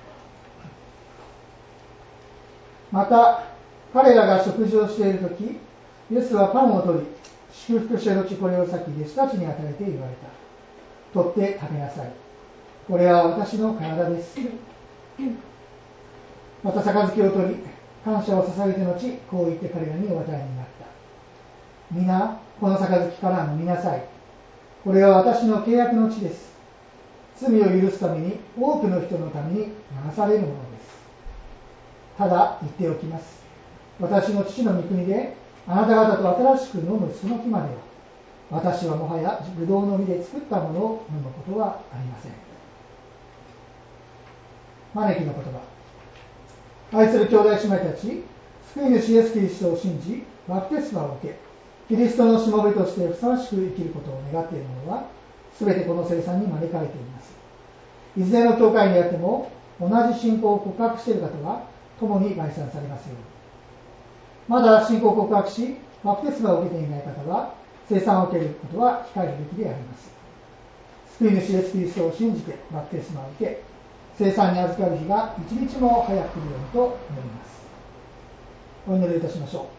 また、彼らが食事をしているとき、イエスはパンを取り、祝福して後これを裂き、弟子たちに与えて言われた。取って食べなさい。これは私の体です。また杯を取り、感謝を捧げて後、こう言って彼らにお与えになった。皆、この杯から飲みなさい。これは私の契約の地です。罪を許すために多くの人のために流されるものです。ただ言っておきます。私の父の御国であなた方と新しく飲むその日までは、私はもはやブドウの実で作ったものを飲むことはありません。招きの言葉。愛する兄弟姉妹たち、救い主イエスキリストを信じ、バプテスマを受け、キリストのしもべとしてふさわしく生きることを願っている者は、すべてこの聖餐に招かれています。いずれの教会にあっても、同じ信仰を告白している方は、共に概算されますように。まだ信仰を告白し、バプテスマを受けていない方は、聖餐を受けることは控えるべきであります。救い主イエスキリストを信じてバプテスマを受け、聖餐に預かる日が一日も早く来るようにと思います。お祈りいたしましょ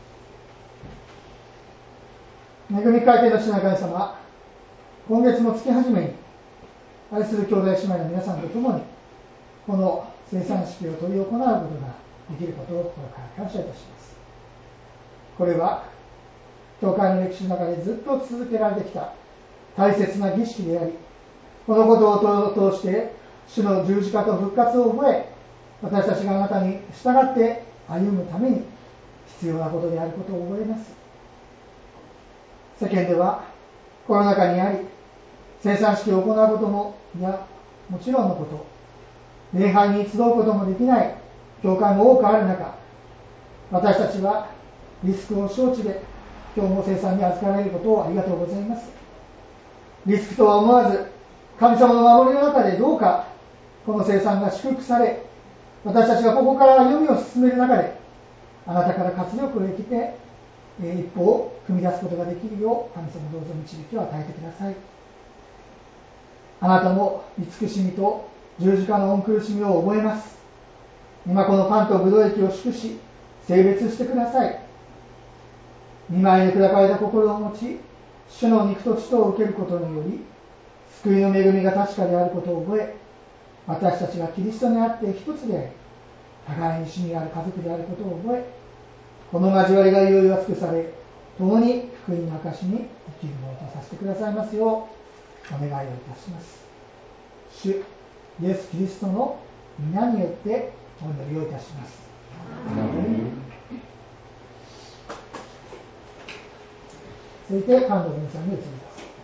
う。恵み会見の主な神様、今月も月始めに愛する兄弟姉妹の皆さんと共にこの聖餐式を執り行うことができることを心から感謝いたします。これは教会の歴史の中でずっと続けられてきた大切な儀式であり、このことを通して主の十字架と復活を覚え、私たちがあなたに従って歩むために必要なことであることを覚えます。世間ではコロナ禍にあり、聖餐式を行うこともいやもちろんのこと、礼拝に集うこともできない教会も多くある中、私たちはリスクを承知で今日も生産に預かられることをありがとうございます。リスクとは思わず、神様の守りの中でどうかこの生産が祝福され、私たちがここから歩みを進める中で、あなたから活力を得て、一歩を踏み出すことができるよう、神様どうぞ導きを与えてください。あなたの慈しみと十字架の恩苦しみを覚えます。今このパンとブドウ液を祝し、聖別してください。見舞いに砕かれた心を持ち、主の肉と血とを受けることにより、救いの恵みが確かであることを覚え、私たちがキリストにあって一つであり、互いに主にある家族であることを覚え、この交わりがいよいよ尽くされ、共に福音の証に生きるものとさせてくださいますようお願いをいたします。主イエス・キリストの皆によってお祈りをいたします。続いて感動文さんに移ります。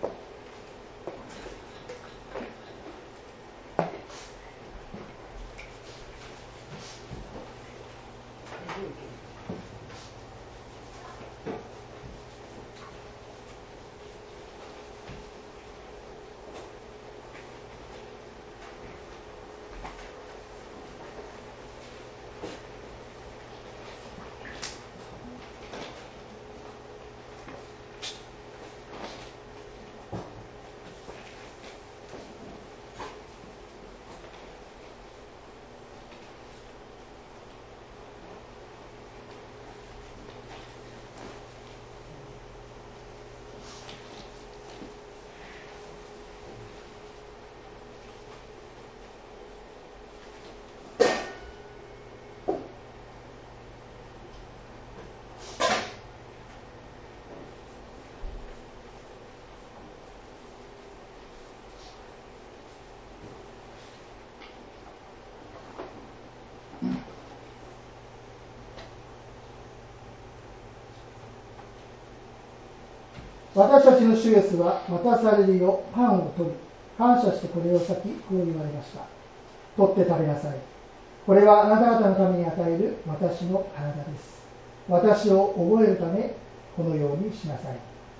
私たちの主イエスは渡されるよパンを取り、感謝してこれを裂き、こう言われました。取って食べなさい。これはあなた方のために与える私の体です。私を覚えるため、このようにしなさい。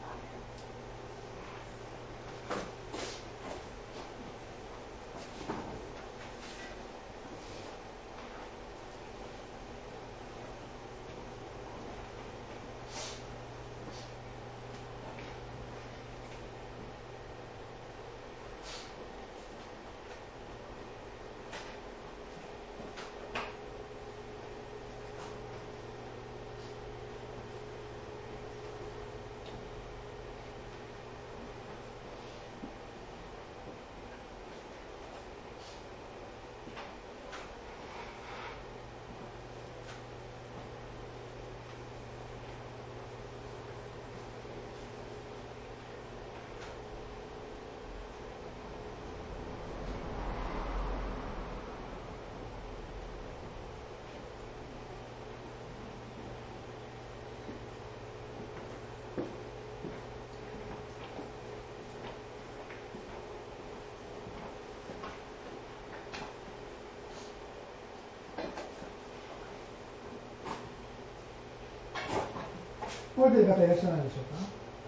覚えている方いらっしゃらないでしょうか。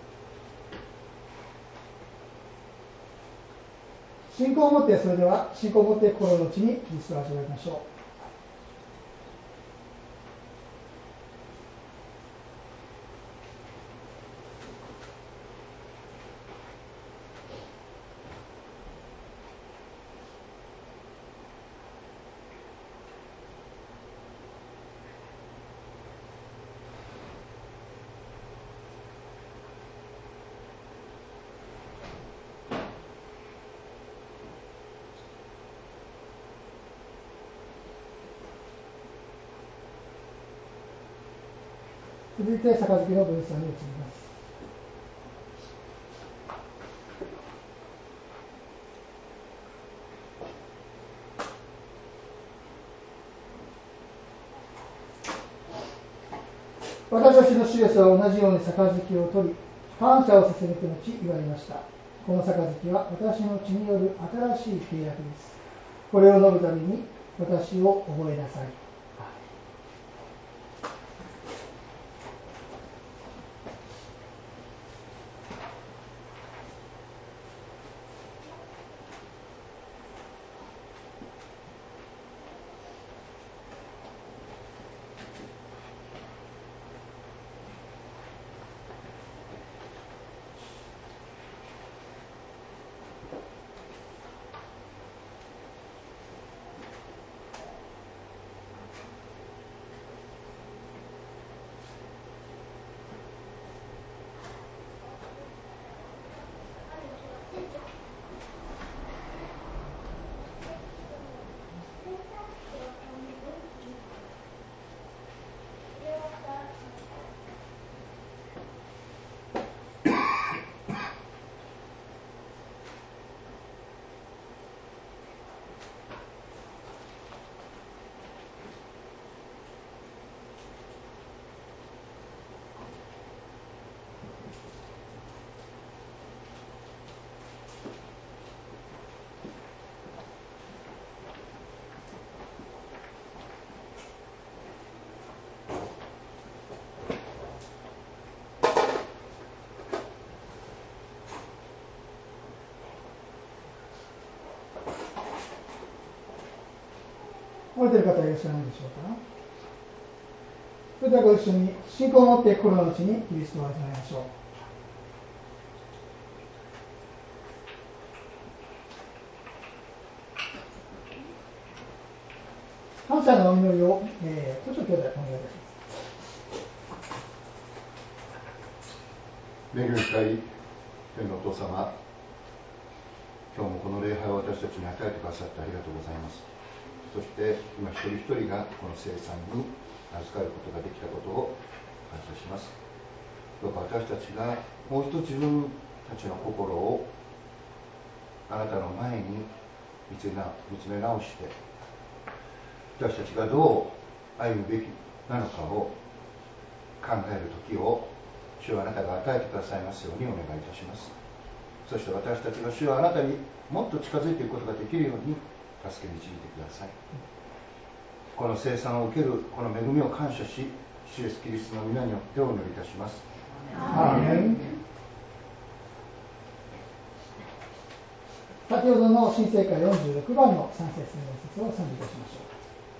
信仰を持って、それでは信仰を持って心の内にキリストを味わいましょう。続いて杯の分散に移ります。私たちの主イエスは同じように杯を取り、感謝を捧げてのち言われました。この杯は私の血による新しい契約です。これを飲むために私を覚えなさい。 覚えている方いらっしゃるんでしょうか。それではご一緒に信仰を持って心の内にキリストを始めましょう。感謝のお祈りを、えー、都庁兄弟お願いいたします。 恵み深い天のお父様、今日もこの礼拝を私たちに与えてくださってありがとうございます。そして今一人一人がこの聖餐に預かることができたことを感謝します。どうか私たちがもう一度自分たちの心をあなたの前に見つめ直して、私たちがどう歩むべきなのかを考える時を主はあなたが与えてくださいますようにお願いいたします。そして私たちが主はあなたにもっと近づいていくことができるように助け導いてください。この聖餐を受けるこの恵みを感謝し、主イエスキリストの皆によってお祈りいたします。 アーメン。先ほどの新聖歌よんじゅうろくばんのさん節よん節を賛美いたしましょう。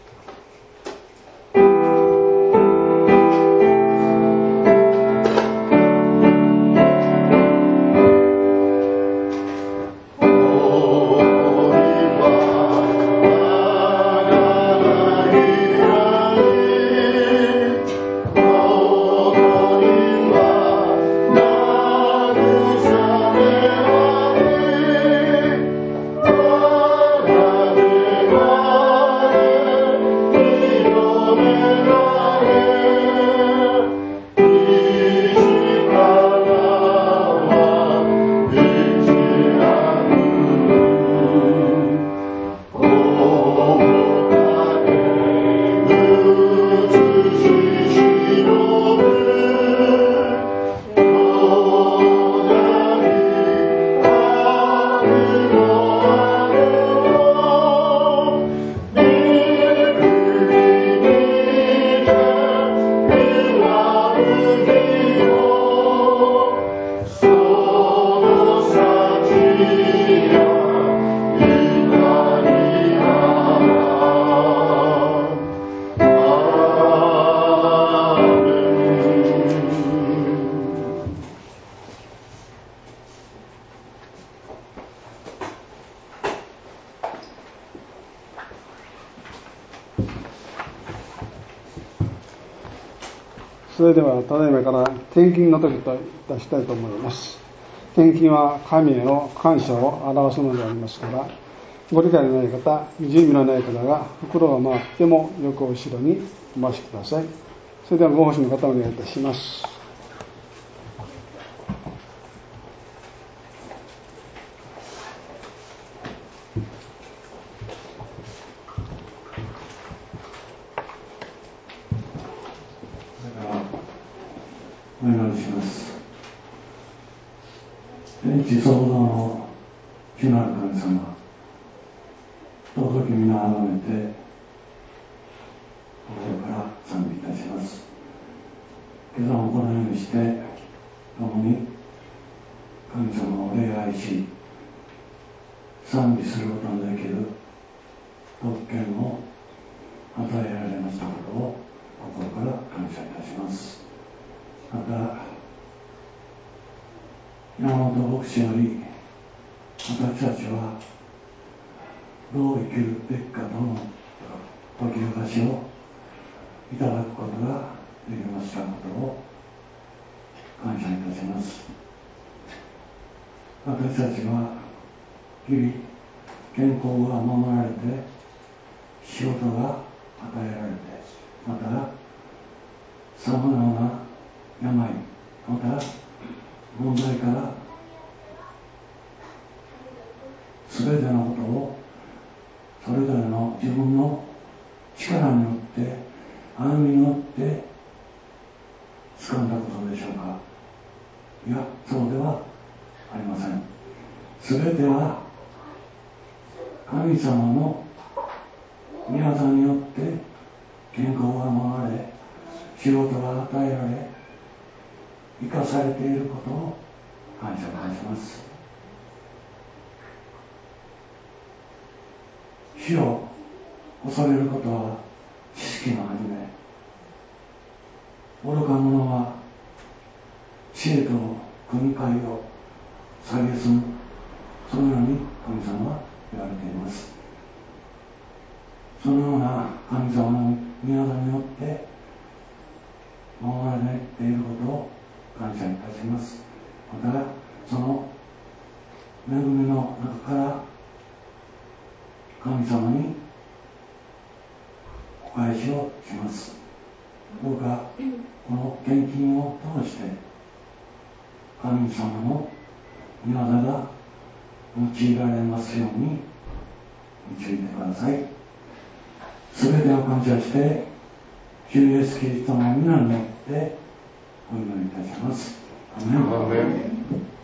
それではただいまから献金の時といたしたいと思います。献金は神への感謝を表すものでありますから、ご理解のない方、準備のない方が袋が回っても横後ろにお回しください。それではご奉仕の方お願いいたします。 お祈りします。天地創造の主なる神様、尊き皆をあがめて心から賛美いたします。今朝もこのようにして共に神様を礼拝し賛美することのできる特権を与えられましたことを心から感謝いたします。また山本牧師より私たちはどう生きるべきかとの説き明かしをいただくことができましたことを感謝いたします。私たちは日々健康が守られて仕事が与えられて、またさまざまな病、また問題からすべてのことをそれぞれの自分の力によって歩みによって掴んだことでしょうか。いや、そうではありません。すべては神様の御業によって健康が守られ、仕事が与えられ、生かされていることを感謝いたします。主よ、 恐れることは知識の始め、愚か者は知恵と訓戒を蔑む、そのように神様は言われています。そのような神様の御業によって守られていることを感謝いたします。またその恵みの中から神様にお返しをします。どうかこの献金を通して神様の御業が用いられますように導いてください。すべてを感謝して主イエスキリストの皆によってお祈りいたします。アメン。アメン。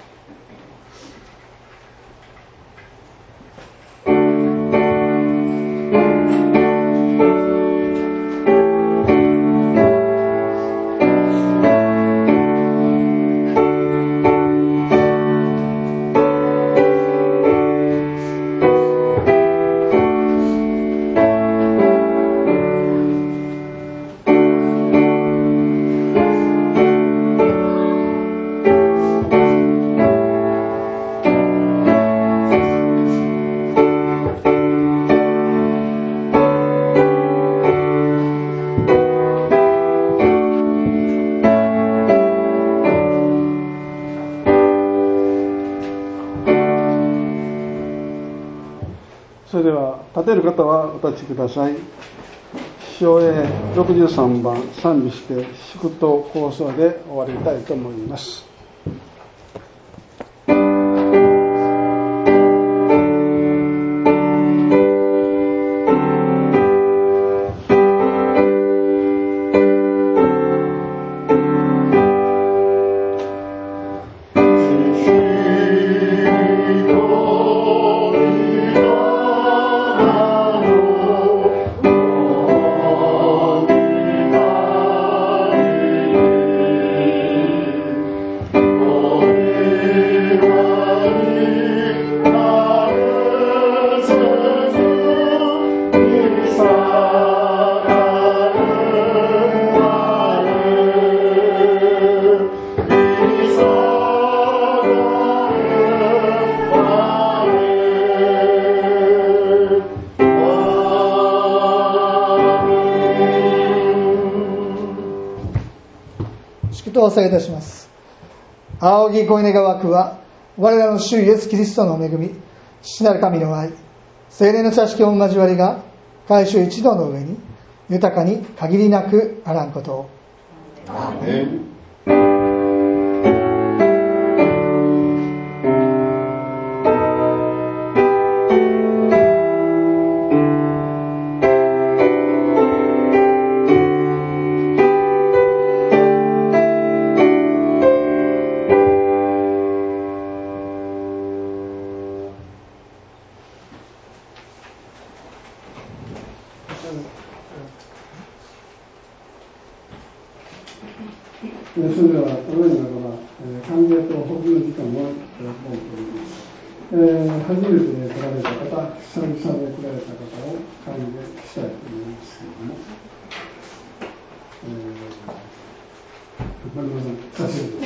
それでは立てる方はお立ちください。唱詠ろくじゅうさんばん賛美して祝祷構想で終わりたいと思います。 お捧げいたします。仰ぎ声願わくは我らの主イエスキリストの恵み、父なる神の愛、聖霊の知識御交わりが会衆一同の上に豊かに限りなくあらんことを。アーメン。 それではこのようながら、えー、歓迎と補充の時間をいただこうと思います。えー、初めて来られた方、久々で来られた方を歓迎したいと思いますけれども、えー、ごめんなさい、久しぶりです。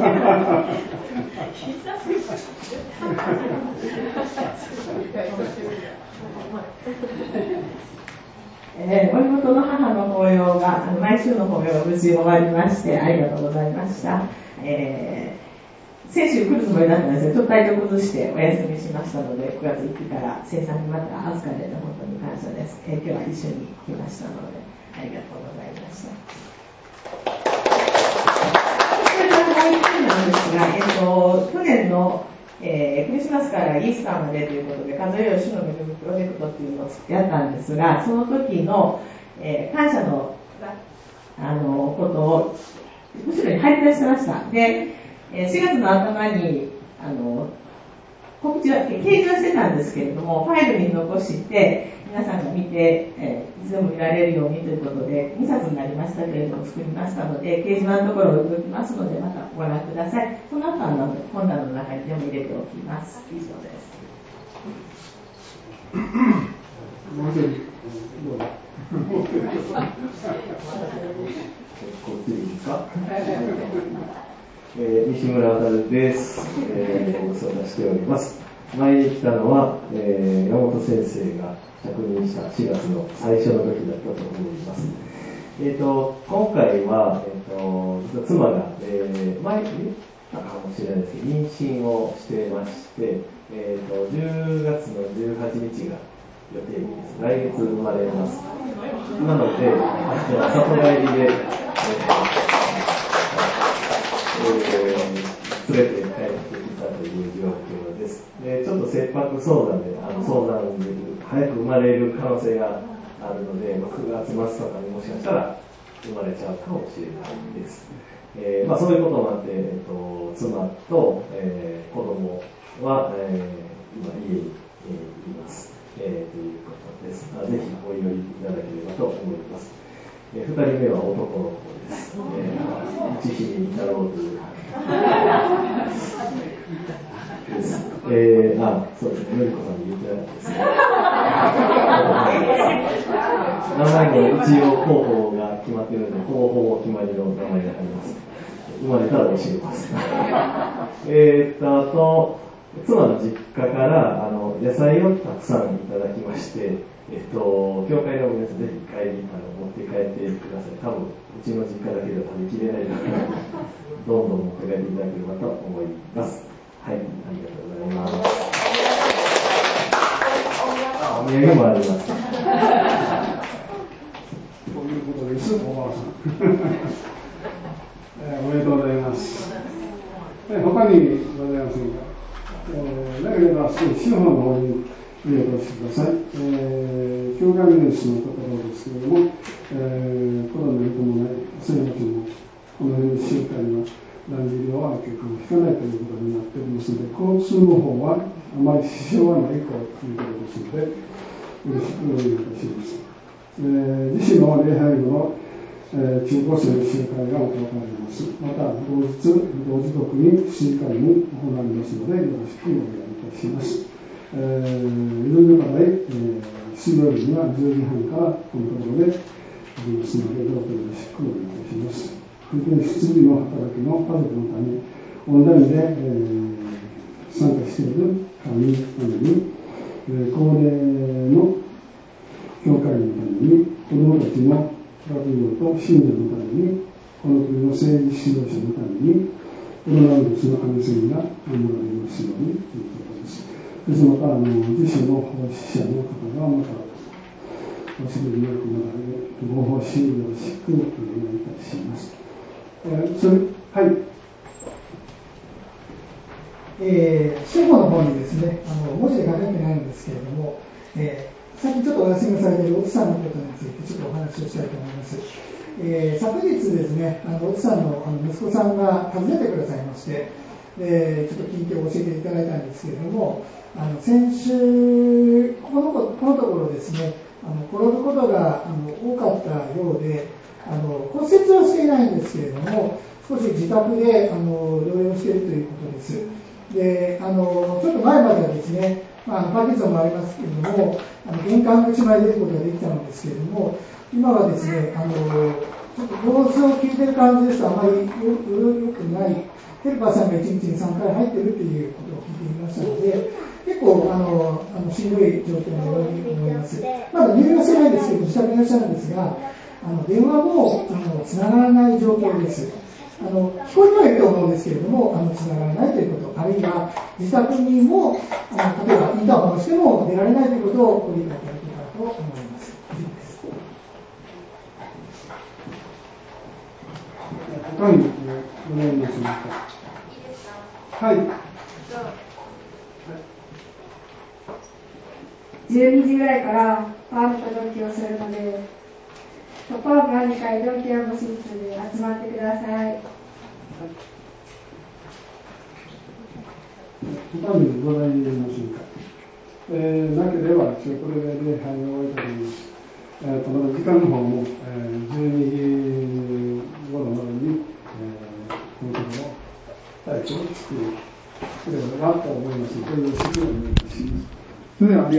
えー、お妹の母の法要が毎週の法要が無事終わりましてありがとうございました。えー、先週来るつもりだったんですけどちょっと体調崩してお休みしましたのでくがついっかから生産にまた預かれて本当に感謝です。えー、今日は一緒に来ましたのでありがとうございました。それからもう一点なんですが、えー、と去年のえー、クリスマスからイースターまでということで数えよ主の恵みプロジェクトっていうのをやったんですが、その時の、えー、感謝のあのことを後ろに入り出してました。で、えー、しがつの頭にあの告知は掲示はしてたんですけれども、ファイルに残して皆さんが見て、えー、いつでも見られるようにということでにさつになりましたけれども作りましたので、掲示板のところを動きますのでまたご覧ください。その後は本棚の中にでも入れておきます。以上です。 もう一人、どうぞ。 こっちでいいですか。えー、西村渉です。えー、ご相談しております。前に来たのは、えー、山本先生が着任したしがつの最初の時だったと思います。えーと、今回は、えーと、実は妻が、えー、前に言ったかもしれないですけど、妊娠をしてまして、えーと、じゅうがつのじゅうはちにちが予定日です。来月生まれます。なので、明日は里帰りで、えーえー、連れて帰ってきたという状況です。でちょっと切迫相談で、あの相談で早く生まれる可能性があるので、まあ、くがつまつとかにもしかしたら生まれちゃうかもしれないです。えーまあ、そういうこともあって、えー、と妻と、えー、子供は、えー、今家に、えー、います、えー、ということです。ぜひお祈りいただければと思います。えー、ふたりめは男の子です。えー、一日に至ろうというです。えー、あ、そうですね、のりこさんに言ってなかったですね。名前も一応候補が決まっているので、候補決まりの名前になります。生まれたら教えます。えーっと、あと、妻の実家からあの野菜をたくさんいただきまして、えっと、教会の皆さん、ぜひ帰りあの持って帰ってください。多分、うちの実家だけでは食べきれないので、どんどん持って帰っていただければと思います。はい、ありがとうございます。あ、お土産もあります。 ということです、おばあさん。えー、おめでとうございます。えー、他にございませんか。えー、なければ、少し司法の方に入れてください。えー、教会ニュースのところですけれども、えー、コロナに伴い、先月もこの辺の集会はだんじりを結構引かないということになっておりますので、交通の方はあまり支障はないということですので、よろしくお願いいたします。えー、自身の礼拝後の、えー、中高生の集会が行われます。また、同日、同時刻に集会も行われますので、よろしくお願いいたします。えー、いろいろな方で、えー、水曜日にはじゅうじはんからこのところでありますので、どうぞよろしくお願いいたします。保健室の働きの家族のため、オンラインで、えー、参加している会員のために、えー、高齢の教会のために、子どもたちの学業と信者のために、この国の政治指導者のために、コロナウイルスの感染が守られますようにということです。です。また、あの自身の奉仕者の方がまた忘れるよくまだご奉仕よろしくお願いいたします。えー、それはい。 えー、司法の方にですね、あの文字で書かれてないんですけれども、えー、最近ちょっとお休みされている奥さんのことについてちょっとお話をしたいと思います。えー、昨日ですね、あの奥さんの、あの息子さんが訪ねてくださいまして、でちょっと近況を教えていただいたんですけれども、あの先週この、このところですね、あの転ぶことがあの多かったようで、あの骨折はしていないんですけれども、少し自宅であの療養しているということです。であのちょっと前まではですね、まあ、あのパーキンソンもありますけれども、あの玄関口まで出ることができたんですけれども、今はですね、あのちょっと様子を聞いている感じですと、あまりよくない、ヘルパーさんがいちにちにさんかい入っているということを聞いていましたので、結構あのあのしんどい状況のように思います。まだ入院はしてないんですけど、自宅にいらっしゃるんですが、あの電話もあのつながらない状況です。あの聞こえてはいると思うんですけれども、あのつながらないということ、あるいは自宅にもあの例えばインターホンをしても出られないということをご理解いただけたらと思います。以上です。 他にございますか。はい。 じゅうにじぐらいからパームと同期をするので、パームはにかい同期や募集室で集まってください。 他にございませんか。えー、なければ、これで礼拝を終えたと思います。えー、とまだ時間の方も、えー、じゅうにじ頃までに、えー、このところ、体調を作れればと思いますので、よろしくお願いします。それでは